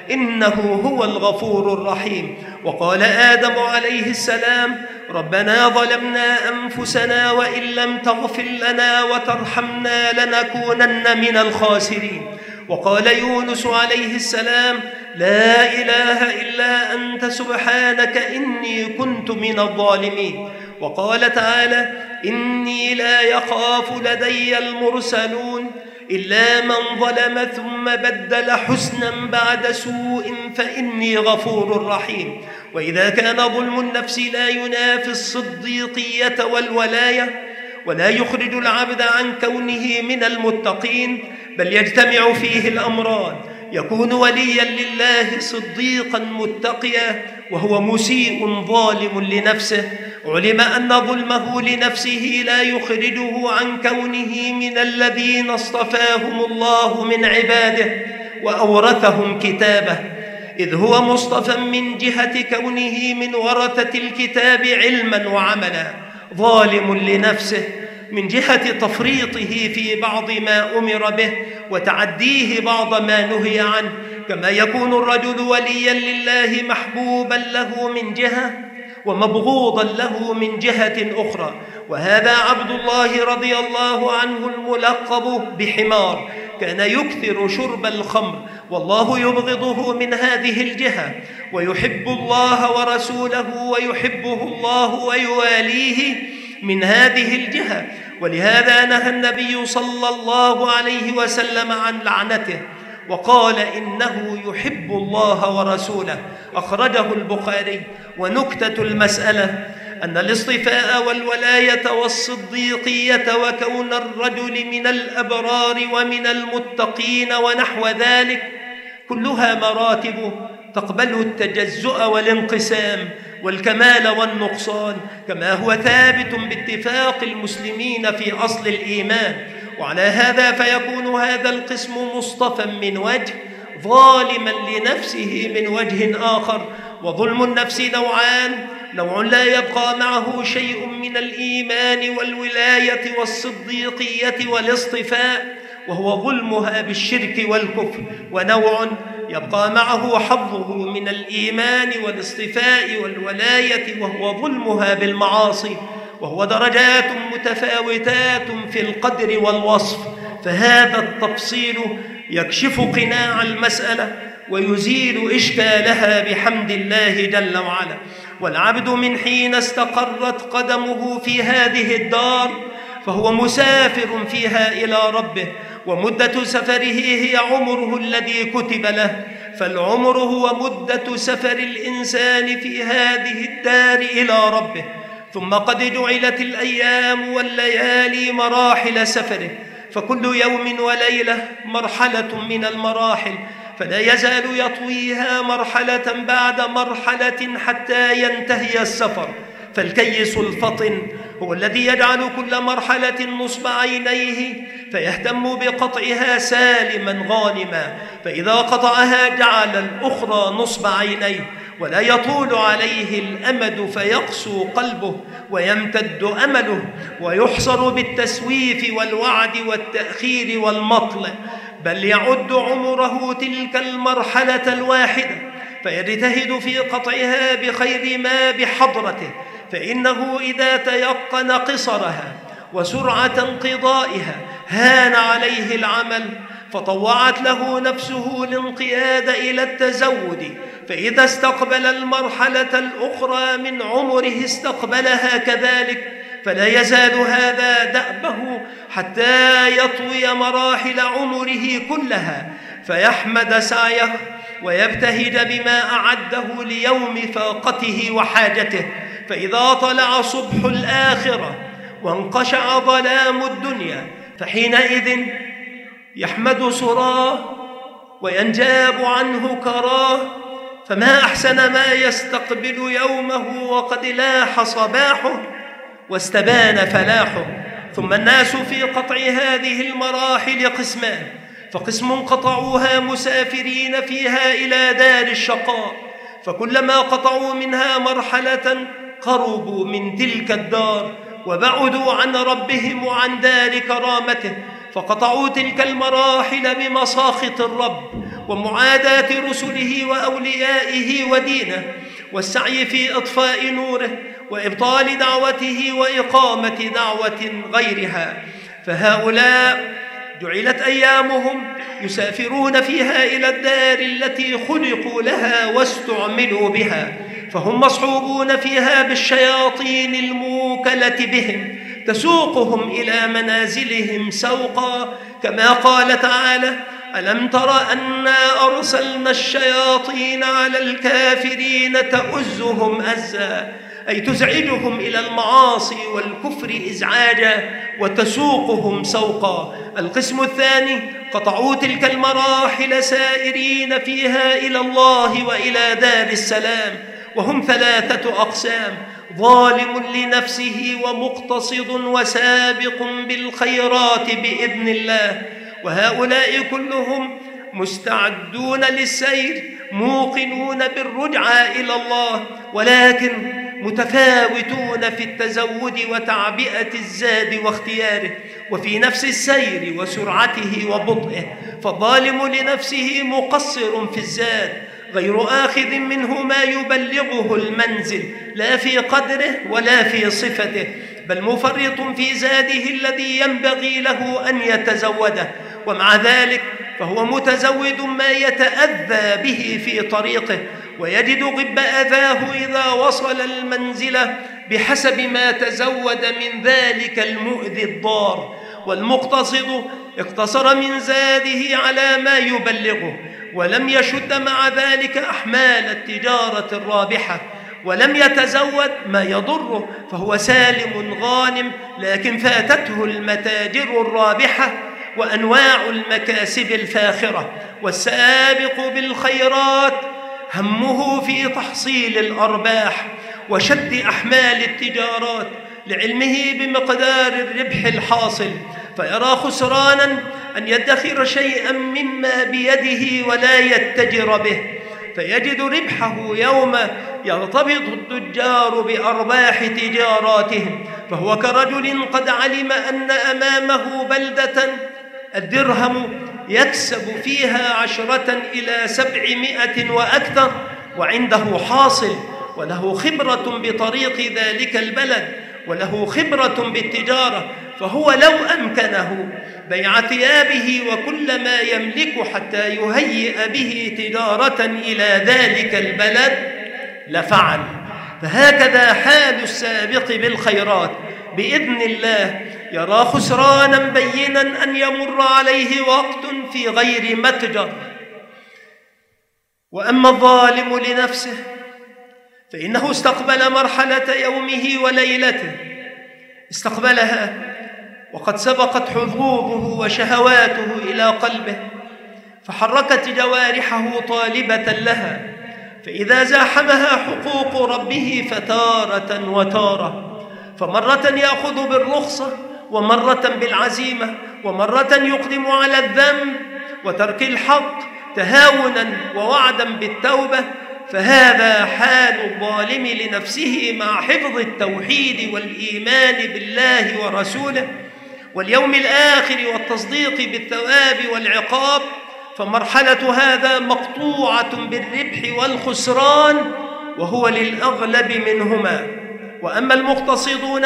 إنه هو الغفور الرحيم. وقال آدم عليه السلام: ربنا ظلمنا أنفسنا وإن لم تغفر لنا وترحمنا لنكونن من الخاسرين. وقال يونس عليه السلام: لا إله إلا أنت سبحانك إني كنت من الظالمين. وقال تعالى: إني لا يخاف لدي المرسلون إلا من ظلم ثم بدل حسنا بعد سوء فإني غفور رحيم. وإذا كان ظلم النفس لا ينافي الصديقية والولاية ولا يخرج العبد عن كونه من المتقين بل يجتمع فيه الأمران، يكون وليا لله صديقا متقيا وهو مسيء ظالم لنفسه، علم أن ظلمه لنفسه لا يخرجه عن كونه من الذين اصطفاهم الله من عباده وأورثهم كتابه، إذ هو مصطفى من جهة كونه من ورثة الكتاب علما وعملا، ظالم لنفسه من جهة تفريطه في بعض ما أمر به وتعديه بعض ما نهي عنه، كما يكون الرجل وليا لله محبوبا له من جهة ومبغوضا له من جهة أخرى. وهذا عبد الله رضي الله عنه الملقب بحمار كان يكثر شرب الخمر والله يبغضه من هذه الجهة ويحب الله ورسوله ويحبه الله ويواليه من هذه الجهة. ولهذا نهى النبي صلى الله عليه وسلم عن لعنته وقال إنه يحب الله ورسوله، أخرجه البخاري. ونكتة المسألة أن الاصطفاء والولاية والصديقية وكون الرجل من الأبرار ومن المتقين ونحو ذلك كلها مراتب تقبل التجزؤ والانقسام والكمال والنقصان، كما هو ثابت باتفاق المسلمين في أصل الإيمان. وعلى هذا فيكون هذا القسم مصطفى من وجه، ظالما لنفسه من وجه آخر. وظلم النفس نوعان: نوع لا يبقى معه شيء من الإيمان والولاية والصديقية والاصطفاء، وهو ظلمها بالشرك والكفر، ونوع يبقى معه حظه من الإيمان والاصطفاء والولاية، وهو ظلمها بالمعاصي، وهو درجات متفاوتات في القدر والوصف. فهذا التفصيل يكشف قناع المسألة ويزيل إشكالها بحمد الله جل وعلا. والعبد من حين استقرت قدمه في هذه الدار فهو مسافر فيها إلى ربه، ومدة سفره هي عمره الذي كتب له، فالعمر هو مدة سفر الإنسان في هذه الدار إلى ربه. ثم قد جعلت الأيام والليالي مراحل سفره، فكل يوم وليلة مرحلة من المراحل، فلا يزال يطويها مرحلة بعد مرحلة حتى ينتهي السفر. فالكيس الفطن هو الذي يجعل كل مرحلة نصب عينيه فيهتم بقطعها سالما غانما، فإذا قطعها جعل الأخرى نصب عينيه، ولا يطول عليه الأمد فيقسو قلبه ويمتد أمله، ويحصر بالتسويف والوعد والتأخير والمطل، بل يعد عمره تلك المرحلة الواحدة فيجتهد في قطعها بخير ما بحضرته، فإنه إذا تيقن قصرها وسرعة انقضائها هان عليه العمل، فطوعت له نفسه الانقياد إلى التزود، فإذا استقبل المرحلة الأخرى من عمره استقبلها كذلك، فلا يزال هذا دأبه حتى يطوي مراحل عمره كلها، فيحمد سعيه ويبتهج بما أعده ليوم فاقته وحاجته. فإذا طلع صبح الآخرة وانقشع ظلام الدنيا فحينئذ يحمد سراه وينجاب عنه كراه، فما أحسن ما يستقبل يومه وقد لاح صباحه واستبان فلاحه. ثم الناس في قطع هذه المراحل قسمان: فقسم قطعوها مسافرين فيها إلى دار الشقاء، فكلما قطعوا منها مرحلة قربوا من تلك الدار وبعدوا عن ربهم وعن دار كرامته، فقطعوا تلك المراحل بمساخط الرب ومعاداة رسله وأوليائه ودينه، والسعي في إطفاء نوره وإبطال دعوته وإقامة دعوة غيرها. فهؤلاء جعلت أيامهم يسافرون فيها إلى الدار التي خلقوا لها واستعملوا بها، فهم مصحوبون فيها بالشياطين الموكلة بهم تسوقهم إلى منازلهم سوقا، كما قال تعالى: ألم تر أنا أرسلنا الشياطين على الكافرين تؤزهم أزا، أي تزعجهم إلى المعاصي والكفر إزعاجا وتسوقهم سوقا. القسم الثاني قطعوا تلك المراحل سائرين فيها إلى الله وإلى دار السلام، وهم ثلاثة أقسام: ظالم لنفسه ومقتصد وسابق بالخيرات بإذن الله. وهؤلاء كلهم مستعدون للسير موقنون بالرجعة إلى الله، ولكن متفاوتون في التزود وتعبئة الزاد واختياره، وفي نفس السير وسرعته وبطئه. فالظالم لنفسه مقصر في الزاد غير آخذ منه ما يبلغه المنزل، لا في قدره ولا في صفته، بل مفرط في زاده الذي ينبغي له أن يتزوده، ومع ذلك فهو متزود ما يتأذى به في طريقه، ويجد غب أذاه إذا وصل المنزل بحسب ما تزود من ذلك المؤذي الضار. والمقتصد اقتصر من زاده على ما يبلغه، ولم يشد مع ذلك أحمال التجارة الرابحة، ولم يتزود ما يضره، فهو سالم غانم، لكن فاتته المتاجر الرابحة وأنواع المكاسب الفاخرة. والسابق بالخيرات همه في تحصيل الأرباح وشد أحمال التجارات لعلمه بمقدار الربح الحاصل، فيرى خسرانا أن يدخر شيئا مما بيده ولا يتجر به، فيجد ربحه يوم يرتبط التجار بأرباح تجاراتهم، فهو كرجل قد علم أن أمامه بلدة الدرهم يكسب فيها عشرة إلى سبعمائة وأكثر، وعنده حاصل وله خبرة بطريق ذلك البلد وله خبرة بالتجارة، فهو لو أمكنه بيع ثيابه وكل ما يملك حتى يهيئ به تجارة إلى ذلك البلد لفعل. فهكذا حال السابق بالخيرات بإذن الله، يرى خسرانا بينا أن يمر عليه وقت في غير متجر. وأما الظالم لنفسه فإنه استقبل مرحلة يومه وليلته، استقبلها وقد سبقت حظوظه وشهواته إلى قلبه، فحركت جوارحه طالبة لها، فإذا زاحمها حقوق ربه فتارة وتارة، فمرة يأخذ بالرخصة ومرة بالعزيمة، ومرة يقدم على الذنب وترك الحق تهاونا ووعدا بالتوبة. فهذا حال الظالم لنفسه مع حفظ التوحيد والإيمان بالله ورسوله واليوم الآخر والتصديق بالثواب والعقاب، فمرحلة هذا مقطوعة بالربح والخسران، وهو للأغلب منهما. وأما المقتصدون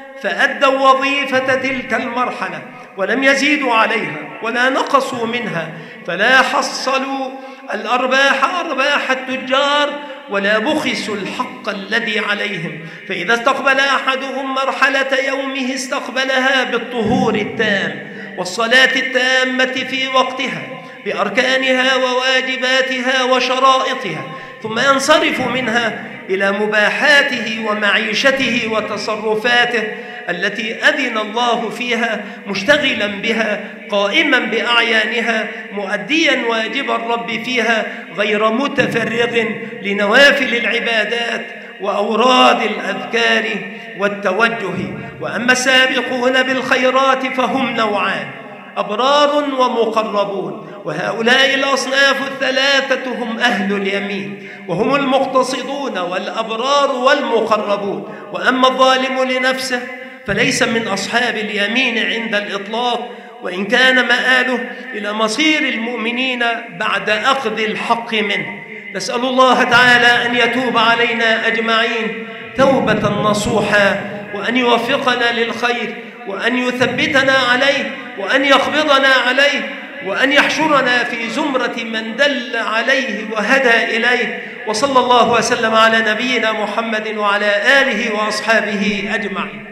فأدوا وظيفة تلك المرحلة ولم يزيدوا عليها ولا نقصوا منها، فلا حصلوا الأرباح أرباح التجار ولا بخسوا الحق الذي عليهم. فإذا استقبل أحدهم مرحلة يومه استقبلها بالطهور التام والصلاة التامة في وقتها بأركانها وواجباتها وشرائطها، ثم ينصرف منها إلى مباحاته ومعيشته وتصرفاته التي أذن الله فيها، مشتغلا بها قائما بأعيانها مؤديا واجب الرب فيها، غير متفرغ لنوافل العبادات وأوراد الأذكار والتوجه. وأما السابقون بالخيرات فهم نوعان: أبرار ومقربون، وهؤلاء الأصناف الثلاثة هم أهل اليمين، وهم المقتصدون والأبرار والمقربون. وأما الظالم لنفسه فليس من أصحاب اليمين عند الإطلاق، وإن كان مآله إلى مصير المؤمنين بعد أخذ الحق منه. نسأل الله تعالى أن يتوب علينا أجمعين توبة نصوحا، وأن يوفقنا للخير، وأن يثبتنا عليه، وأن يقبضنا عليه، وأن يحشرنا في زمرة من دل عليه وهدى إليه. وصلى الله وسلم على نبينا محمد وعلى آله وأصحابه أجمعين.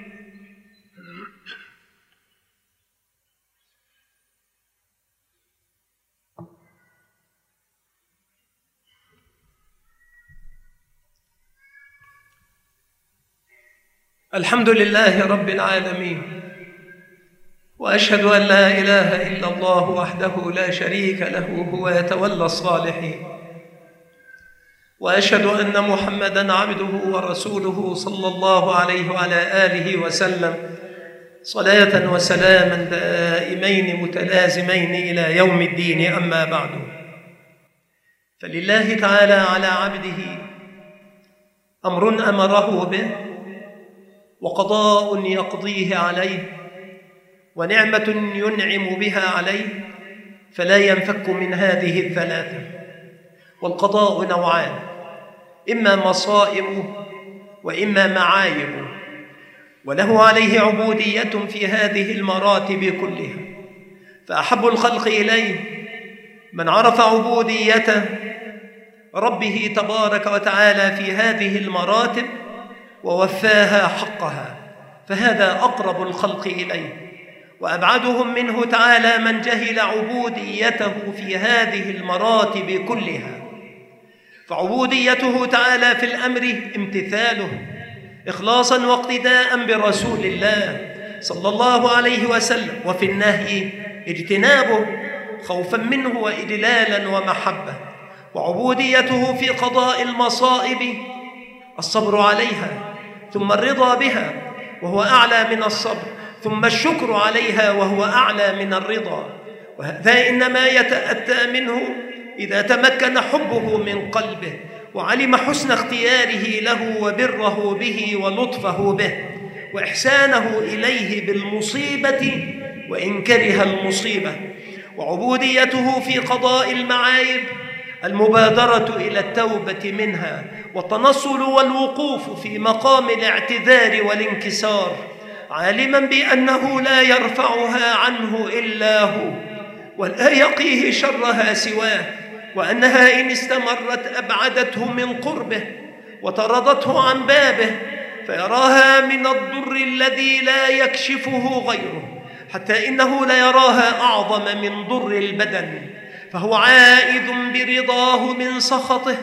الحمد لله رب العالمين، وأشهد أن لا إله إلا الله وحده لا شريك له هو يتولى الصالحين، وأشهد أن محمدًا عبده ورسوله صلى الله عليه وعلى آله وسلم صلاة وسلاما دائمين متلازمين إلى يوم الدين. أما بعد، فلله تعالى على عبده أمر أمره به، وقضاء يقضيه عليه، ونعمة ينعم بها عليه، فلا ينفك من هذه الثلاثة. والقضاء نوعان: إما مصائب وإما معايب، وله عليه عبودية في هذه المراتب كلها. فأحب الخلق إليه من عرف عبودية ربه تبارك وتعالى في هذه المراتب ووفاها حقها، فهذا أقرب الخلق إليه. وأبعدهم منه تعالى من جهل عبوديته في هذه المراتب كلها. فعبوديته تعالى في الأمر امتثاله إخلاصا واقتداء برسول الله صلى الله عليه وسلم، وفي النهي اجتنابه خوفا منه وإجلالا ومحبة. وعبوديته في قضاء المصائب الصبر عليها ثم الرضا بها، وهو أعلى من الصبر، ثم الشكر عليها وهو أعلى من الرضا. وهذا إنما يتأتى منه إذا تمكن حبه من قلبه وعلم حسن اختياره له وبره به ولطفه به وإحسانه إليه بالمصيبة وإن كره المصيبة، وعبوديته في قضاء المعايب، المبادرة إلى التوبة منها والتنصل والوقوف في مقام الاعتذار والانكسار، عالما بأنه لا يرفعها عنه إلا هو ولا يقيه شرها سواه، وأنها إن استمرت أبعدته من قربه وطردته عن بابه، فيراها من الضر الذي لا يكشفه غيره، حتى إنه ليراها أعظم من ضر البدن، فهو عائد برضاه من سخطه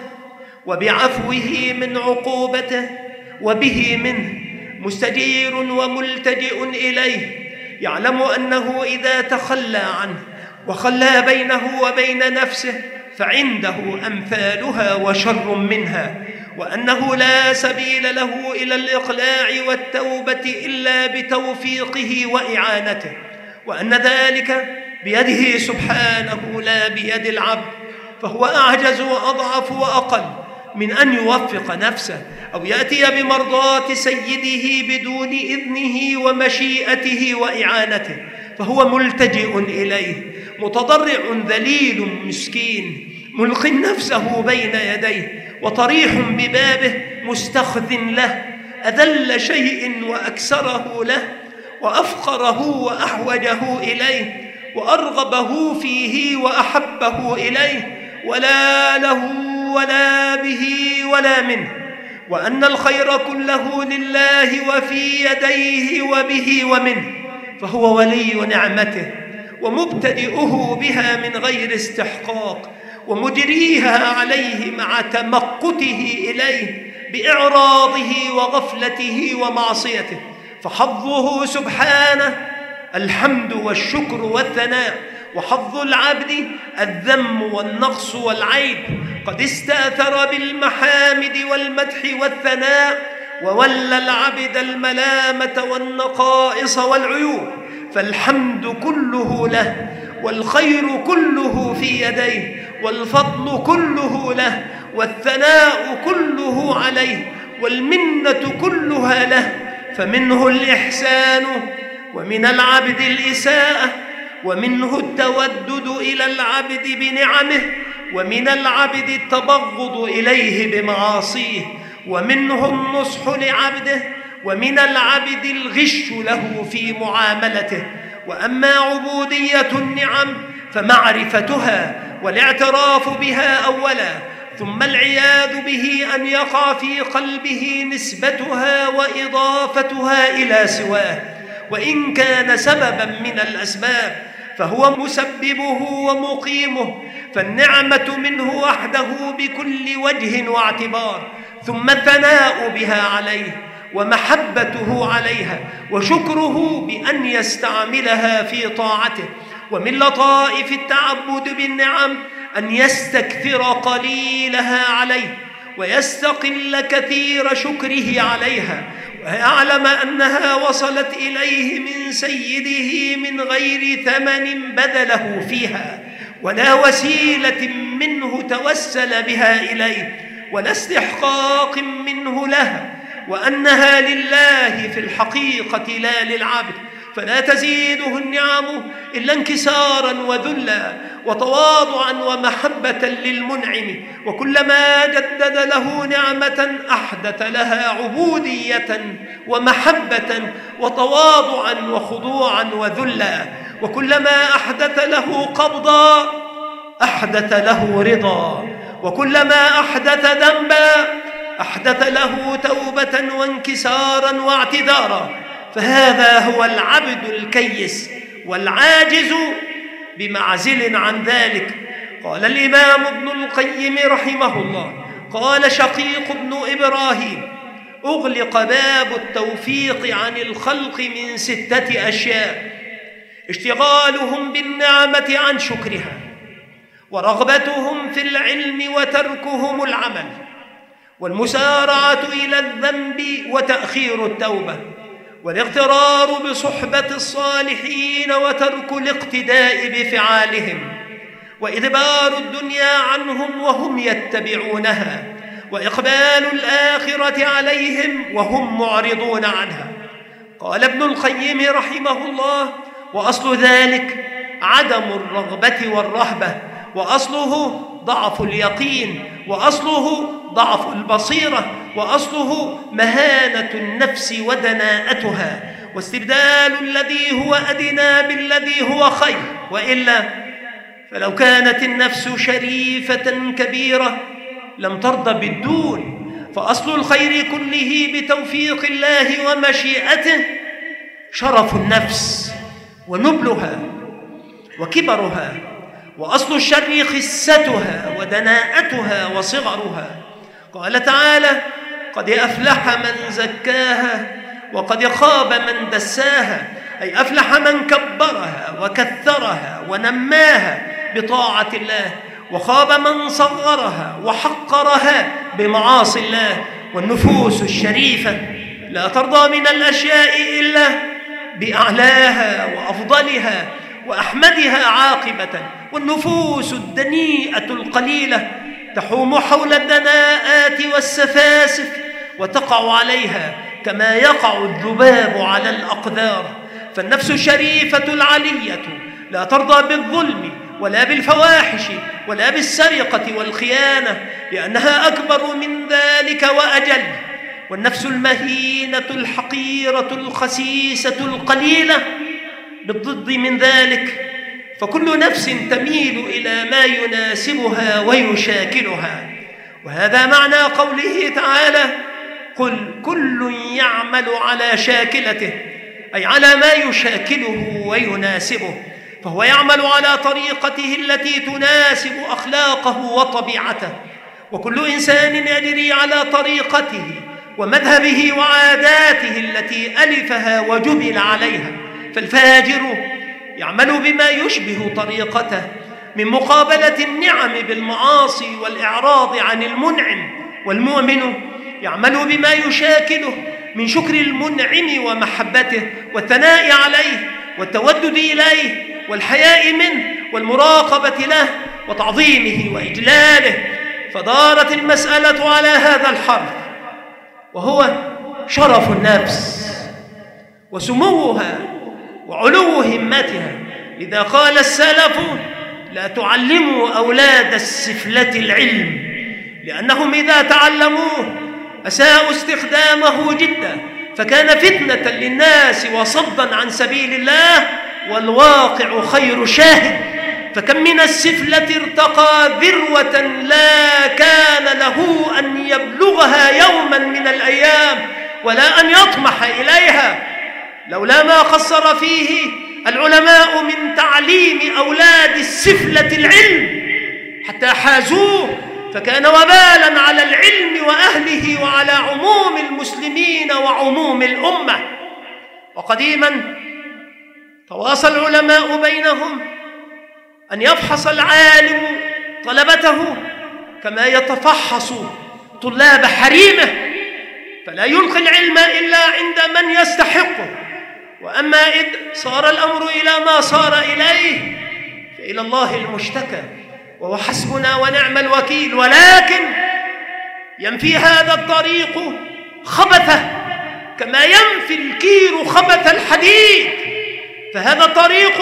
وبعفوه من عقوبته وبه منه، مستجير وملتجئ إليه، يعلم أنه إذا تخلى عنه وخلى بينه وبين نفسه فعنده أمثالها وشر منها، وأنه لا سبيل له إلى الإقلاع والتوبة إلا بتوفيقه وإعانته، وأن ذلك بيده سبحانه لا بيد العبد، فهو أعجز وأضعف وأقل من أن يوفق نفسه أو يأتي بمرضاة سيده بدون إذنه ومشيئته وإعانته، فهو ملتجئ إليه متضرع ذليل مسكين ملق نفسه بين يديه وطريح ببابه مستخذ له، أذل شيء وأكسره له وأفقره وأحوجه إليه وأرغبه فيه وأحبه إليه، ولا له ولا به ولا منه، وأن الخير كله لله وفي يديه وبه ومنه، فهو ولي نعمته ومبتدئه بها من غير استحقاق ومجريها عليه مع تمقته إليه بإعراضه وغفلته ومعصيته، فحظه سبحانه الحمد والشكر والثناء، وحظ العبد الذم والنقص والعيب، قد استأثر بالمحامد والمدح والثناء وولى العبد الملامة والنقائص والعيوب، فالحمد كله له والخير كله في يديه والفضل كله له والثناء كله عليه والمنة كلها له، فمنه الإحسان ومن العبد الإساءة، ومنه التودد إلى العبد بنعمه، ومن العبد التبغض إليه بمعاصيه، ومنه النصح لعبده، ومن العبد الغش له في معاملته. وأما عبودية النعم فمعرفتها والاعتراف بها أولا، ثم العياذ به أن يقع في قلبه نسبتها وإضافتها إلى سواه، وإن كان سببا من الأسباب فهو مسببه ومقيمه، فالنعمة منه وحده بكل وجه واعتبار، ثم الثناء بها عليه ومحبته عليها وشكره بأن يستعملها في طاعته. ومن لطائف التعبد بالنعم أن يستكثر قليلها عليه ويستقل كثير شكره عليها، ويعلم أنها وصلت إليه من سيده من غير ثمن بذله فيها ولا وسيلة منه توسل بها إليه ولا استحقاق منه لها، وأنها لله في الحقيقة لا للعبد، فلا تزيده النعم إلا انكسارا وذلا وتواضعا ومحبة للمنعم، وكلما جدد له نعمة أحدث لها عبودية ومحبة وتواضعا وخضوعا وذلا، وكلما أحدث له قبضا أحدث له رضا، وكلما أحدث ذنبا أحدث له توبة وانكسارا واعتذارا. فهذا هو العبد الكيس والعاجز بمعزل عن ذلك. قال الإمام ابن القيم رحمه الله، قال شقيق بن إبراهيم: أغلق باب التوفيق عن الخلق من ستة أشياء: اشتغالهم بالنعمة عن شكرها، ورغبتهم في العلم وتركهم العمل، والمسارعة إلى الذنب وتأخير التوبة، والاغترار بصحبة الصالحين وترك الاقتداء بفعالهم، وإدبار الدنيا عنهم وهم يتبعونها، وإقبال الآخرة عليهم وهم معرضون عنها. قال ابن القيم رحمه الله: وأصل ذلك عدم الرغبة والرهبة، وأصله ضعف اليقين، وأصله ضعف البصيرة، وأصله مهانة النفس ودناءتها، واستبدال الذي هو أدنى بالذي هو خير. وإلا فلو كانت النفس شريفة كبيرة لم ترضى بالدون، فأصل الخير كله بتوفيق الله ومشيئته شرف النفس ونبلها وكبرها، وأصل الشر خستها ودناءتها وصغرها. قال تعالى: قد أفلح من زكاها وقد خاب من دساها، أي أفلح من كبرها وكثرها ونماها بطاعة الله، وخاب من صغرها وحقرها بمعاصي الله. والنفوس الشريفة لا ترضى من الأشياء إلا بأعلاها وأفضلها وأحمدها عاقبة، والنفوس الدنيئة القليلة تحوم حول الدناءات والسفاسف وتقع عليها كما يقع الذباب على الأقدار. فالنفس الشريفة العلية لا ترضى بالظلم ولا بالفواحش ولا بالسرقة والخيانة، لأنها أكبر من ذلك وأجل. والنفس المهينة الحقيرة الخسيسة القليلة بالضد من ذلك، فكل نفس تميل إلى ما يناسبها ويشاكلها. وهذا معنى قوله تعالى: قل كل يعمل على شاكلته، أي على ما يشاكله ويناسبه، فهو يعمل على طريقته التي تناسب أخلاقه وطبيعته، وكل إنسان يجري على طريقته ومذهبه وعاداته التي ألفها وجبل عليها. فالفاجر يعمل بما يشبه طريقته من مقابلة النعم بالمعاصي والإعراض عن المنعم، والمؤمن يعمل بما يشاكله من شكر المنعم ومحبته والثناء عليه والتودد إليه والحياء منه والمراقبة له وتعظيمه وإجلاله. فدارت المسألة على هذا الحرف، وهو شرف النفس وسموها وعلو همتها. لذا قال السلف: لا تعلموا أولاد السفلة العلم، لأنهم إذا تعلموه أساءوا استخدامه جدا، فكان فتنة للناس وصدا عن سبيل الله، والواقع خير شاهد. فكم من السفلة ارتقى ذروة لا كان له أن يبلغها يوما من الأيام ولا أن يطمح إليها، لولا ما قصر فيه العلماء من تعليم أولاد السفلة العلم حتى حازوه، فكان وبالا على العلم وأهله وعلى عموم المسلمين وعموم الأمة. وقديما تواصى العلماء بينهم أن يفحص العالم طلبته كما يتفحص طلاب حريمه، فلا يلقي العلم إلا عند من يستحقه. وأما إذ صار الأمر إلى ما صار إليه فإلى الله المشتكى، وهو حسبنا ونعم الوكيل. ولكن ينفي هذا الطريق خبثه كما ينفي الكير خبث الحديد، فهذا الطريق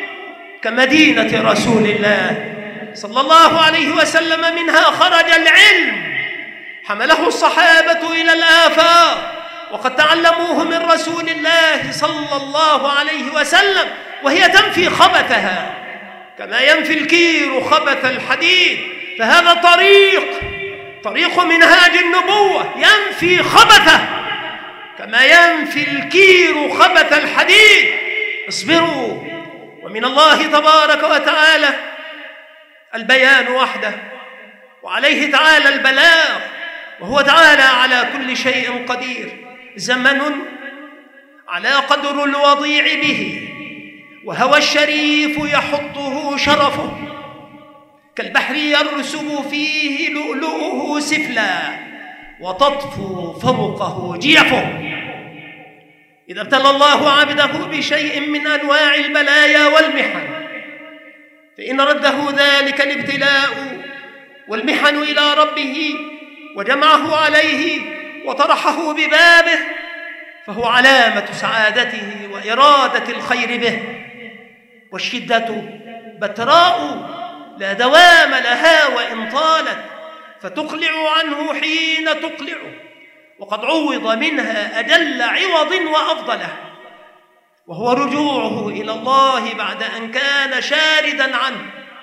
كمدينة رسول الله صلى الله عليه وسلم، منها خرج العلم، حمله الصحابة إلى الآفاق وقد تعلموه من رسول الله صلى الله عليه وسلم، وهي تنفي خبثها كما ينفي الكير خبث الحديد. فهذا طريق طريق منهاج النبوة ينفي خبثه كما ينفي الكير خبث الحديد. اصبروا، ومن الله تبارك وتعالى البيان وحده، وعليه تعالى البلاغ، وهو تعالى على كل شيء قدير. زمن على قدر الوضيع به، وهوى الشريف يحطه شرفه، كالبحر يرسب فيه لؤلؤه سفلا وتطفو فوقه جيفه. إذا ابتلى الله عبده بشيء من أنواع البلايا والمحن، فإن رده ذلك الابتلاء والمحن إلى ربه وجمعه عليه وطرحه ببابه، فهو علامة سعادته وإرادة الخير به. والشدة بتراء لا دوام لها وإن طالت، فتقلع عنه حين تقلع، وقد عوض منها أجل عوض وأفضله، وهو رجوعه إلى الله بعد أن كان شاردا عنه،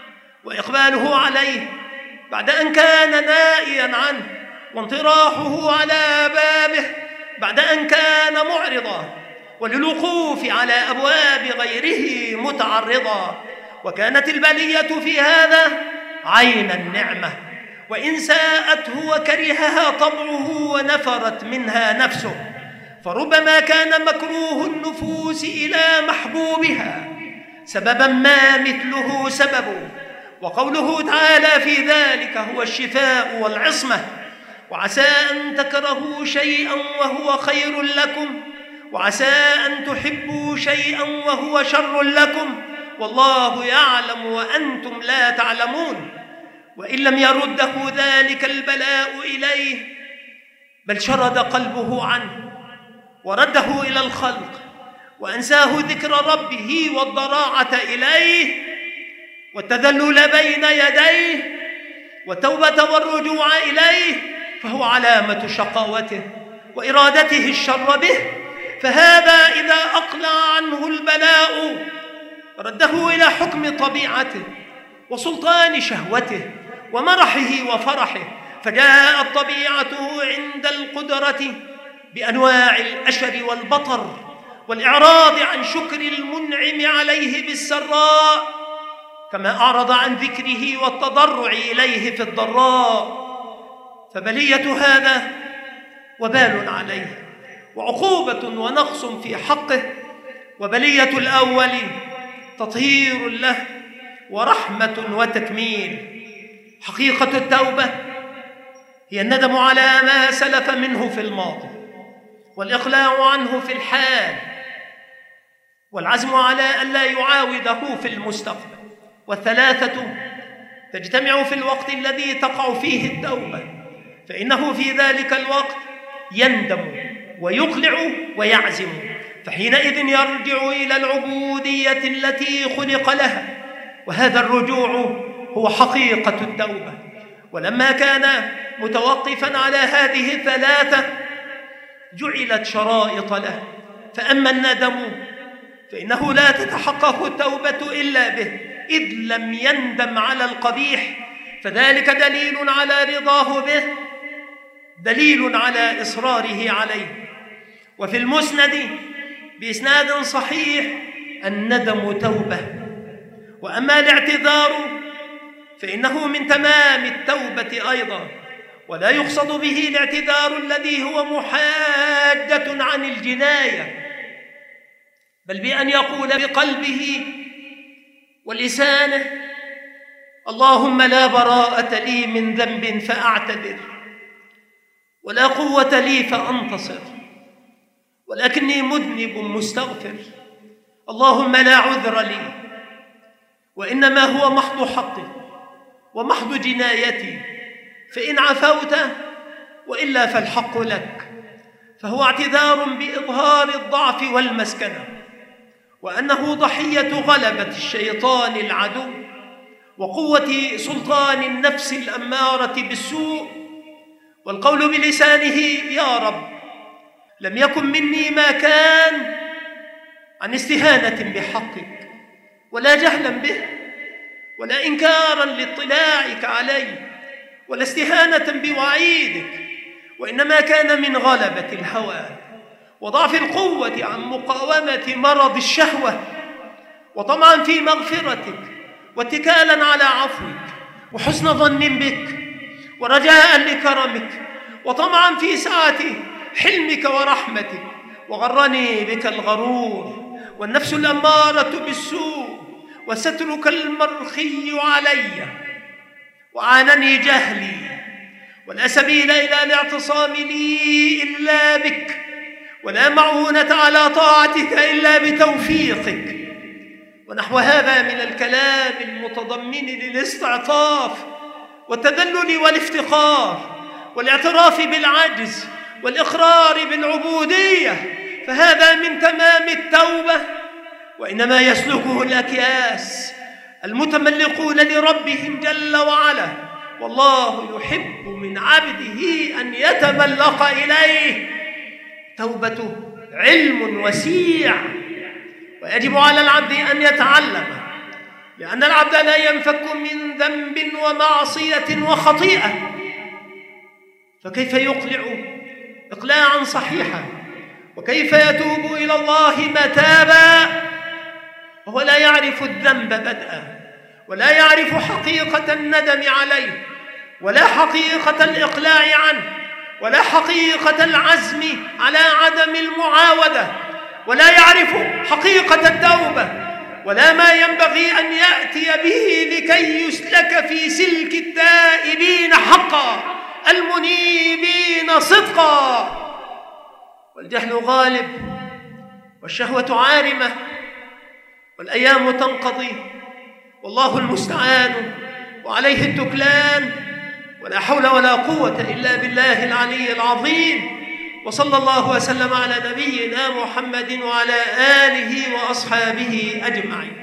وإقباله عليه بعد أن كان نائيا عنه، وانطراحه على بابه بعد أن كان معرضا، وللوقوف على أبواب غيره متعرضا. وكانت البلية في هذا عين النعمة، وإن ساءته وكرهها طبعه ونفرت منها نفسه، فربما كان مكروه النفوس إلى محبوبها سببا ما مثله سبب. وقوله تعالى في ذلك هو الشفاء والعصمة. وعسى أن تكرهوا شيئا وهو خير لكم، وعسى أن تحبوا شيئا وهو شر لكم، والله يعلم وأنتم لا تعلمون. وإن لم يرده ذلك البلاء إليه، بل شرد قلبه عنه ورده إلى الخلق، وأنساه ذكر ربه والضراعة إليه والتذلل بين يديه والتوبة والرجوع إليه، فهو علامة شقاوته وإرادته الشر به. فهذا إذا أقلع عنه البلاء رده إلى حكم طبيعته وسلطان شهوته ومرحه وفرحه، فجاءت طبيعته عند القدرة بأنواع الأشر والبطر والإعراض عن شكر المنعم عليه بالسراء، كما أعرض عن ذكره والتضرع إليه في الضراء. فبلية هذا وبال عليه وعقوبة ونقص في حقه، وبلية الأول تطهير له ورحمة وتكميل. حقيقة التوبة هي الندم على ما سلف منه في الماضي، والإقلاع عنه في الحال، والعزم على ألا يعاوده في المستقبل. والثلاثة تجتمع في الوقت الذي تقع فيه التوبة، فإنه في ذلك الوقت يندم ويقلع ويعزم، فحينئذ يرجع إلى العبودية التي خلق لها، وهذا الرجوع هو حقيقة التوبة. ولما كان متوقفا على هذه الثلاثة جعلت شرائط له. فأما الندم فإنه لا تتحقق التوبة إلا به، إذ لم يندم على القبيح، فذلك دليل على رضاه به، دليل على إصراره عليه. وفي المسند بإسناد صحيح الندم توبة. وأما الاعتذار فإنه من تمام التوبة أيضا، ولا يقصد به الاعتذار الذي هو محاجة عن الجناية، بل بأن يقول بقلبه ولسانه: اللهم لا براءة لي من ذنب فأعتذر، ولا قوة لي فأنتصر، ولكني مذنب مستغفر، اللهم لا عذر لي، وإنما هو محض حقي ومحض جنايتي، فإن عفوت وإلا فالحق لك. فهو اعتذار بإظهار الضعف والمسكنة، وأنه ضحية غلبة الشيطان العدو وقوة سلطان النفس الأمارة بالسوء، والقول بلسانه: يا رب لم يكن مني ما كان عن استهانة بحقك ولا جهلا به ولا إنكارا لاطلاعك علي ولا استهانة بوعيدك، وإنما كان من غلبة الهوى وضعف القوة عن مقاومة مرض الشهوة، وطمعا في مغفرتك واتكالا على عفوك وحسن ظن بك ورجاء لكرمك، وطمعا في سعة حلمك ورحمتك. وغرني بك الغرور والنفس الأمارة بالسوء وسترك المرخي علي، وعانني جهلي ولا سبيل إلى الاعتصام لي إلا بك، ولا معونة على طاعتك إلا بتوفيقك. ونحو هذا من الكلام المتضمن للاستعطاف والتذلل والافتقار والاعتراف بالعجز والإقرار بالعبودية، فهذا من تمام التوبة، وإنما يسلكه الأكياس المتملقون لربهم جل وعلا، والله يحب من عبده أن يتملق إليه. توبته علم وسيع، ويجب على العبد أن يتعلم، لأن العبد لا ينفك من ذنب ومعصية وخطيئة، فكيف يقلع إقلاعا صحيحا؟ وكيف يتوب إلى الله متابا وهو لا يعرف الذنب بدءا، ولا يعرف حقيقة الندم عليه، ولا حقيقة الإقلاع عنه، ولا حقيقة العزم على عدم المعاودة، ولا يعرف حقيقة التوبة، ولا ما ينبغي أن يأتي به لكي يسلك في سلك التائبين حقا المنيبين صدقا. والجهل غالب، والشهوة عارمة، والأيام تنقضي، والله المستعان وعليه التكلان، ولا حول ولا قوة إلا بالله العلي العظيم. وصلى الله وسلم على نبينا محمد وعلى آله وأصحابه أجمعين.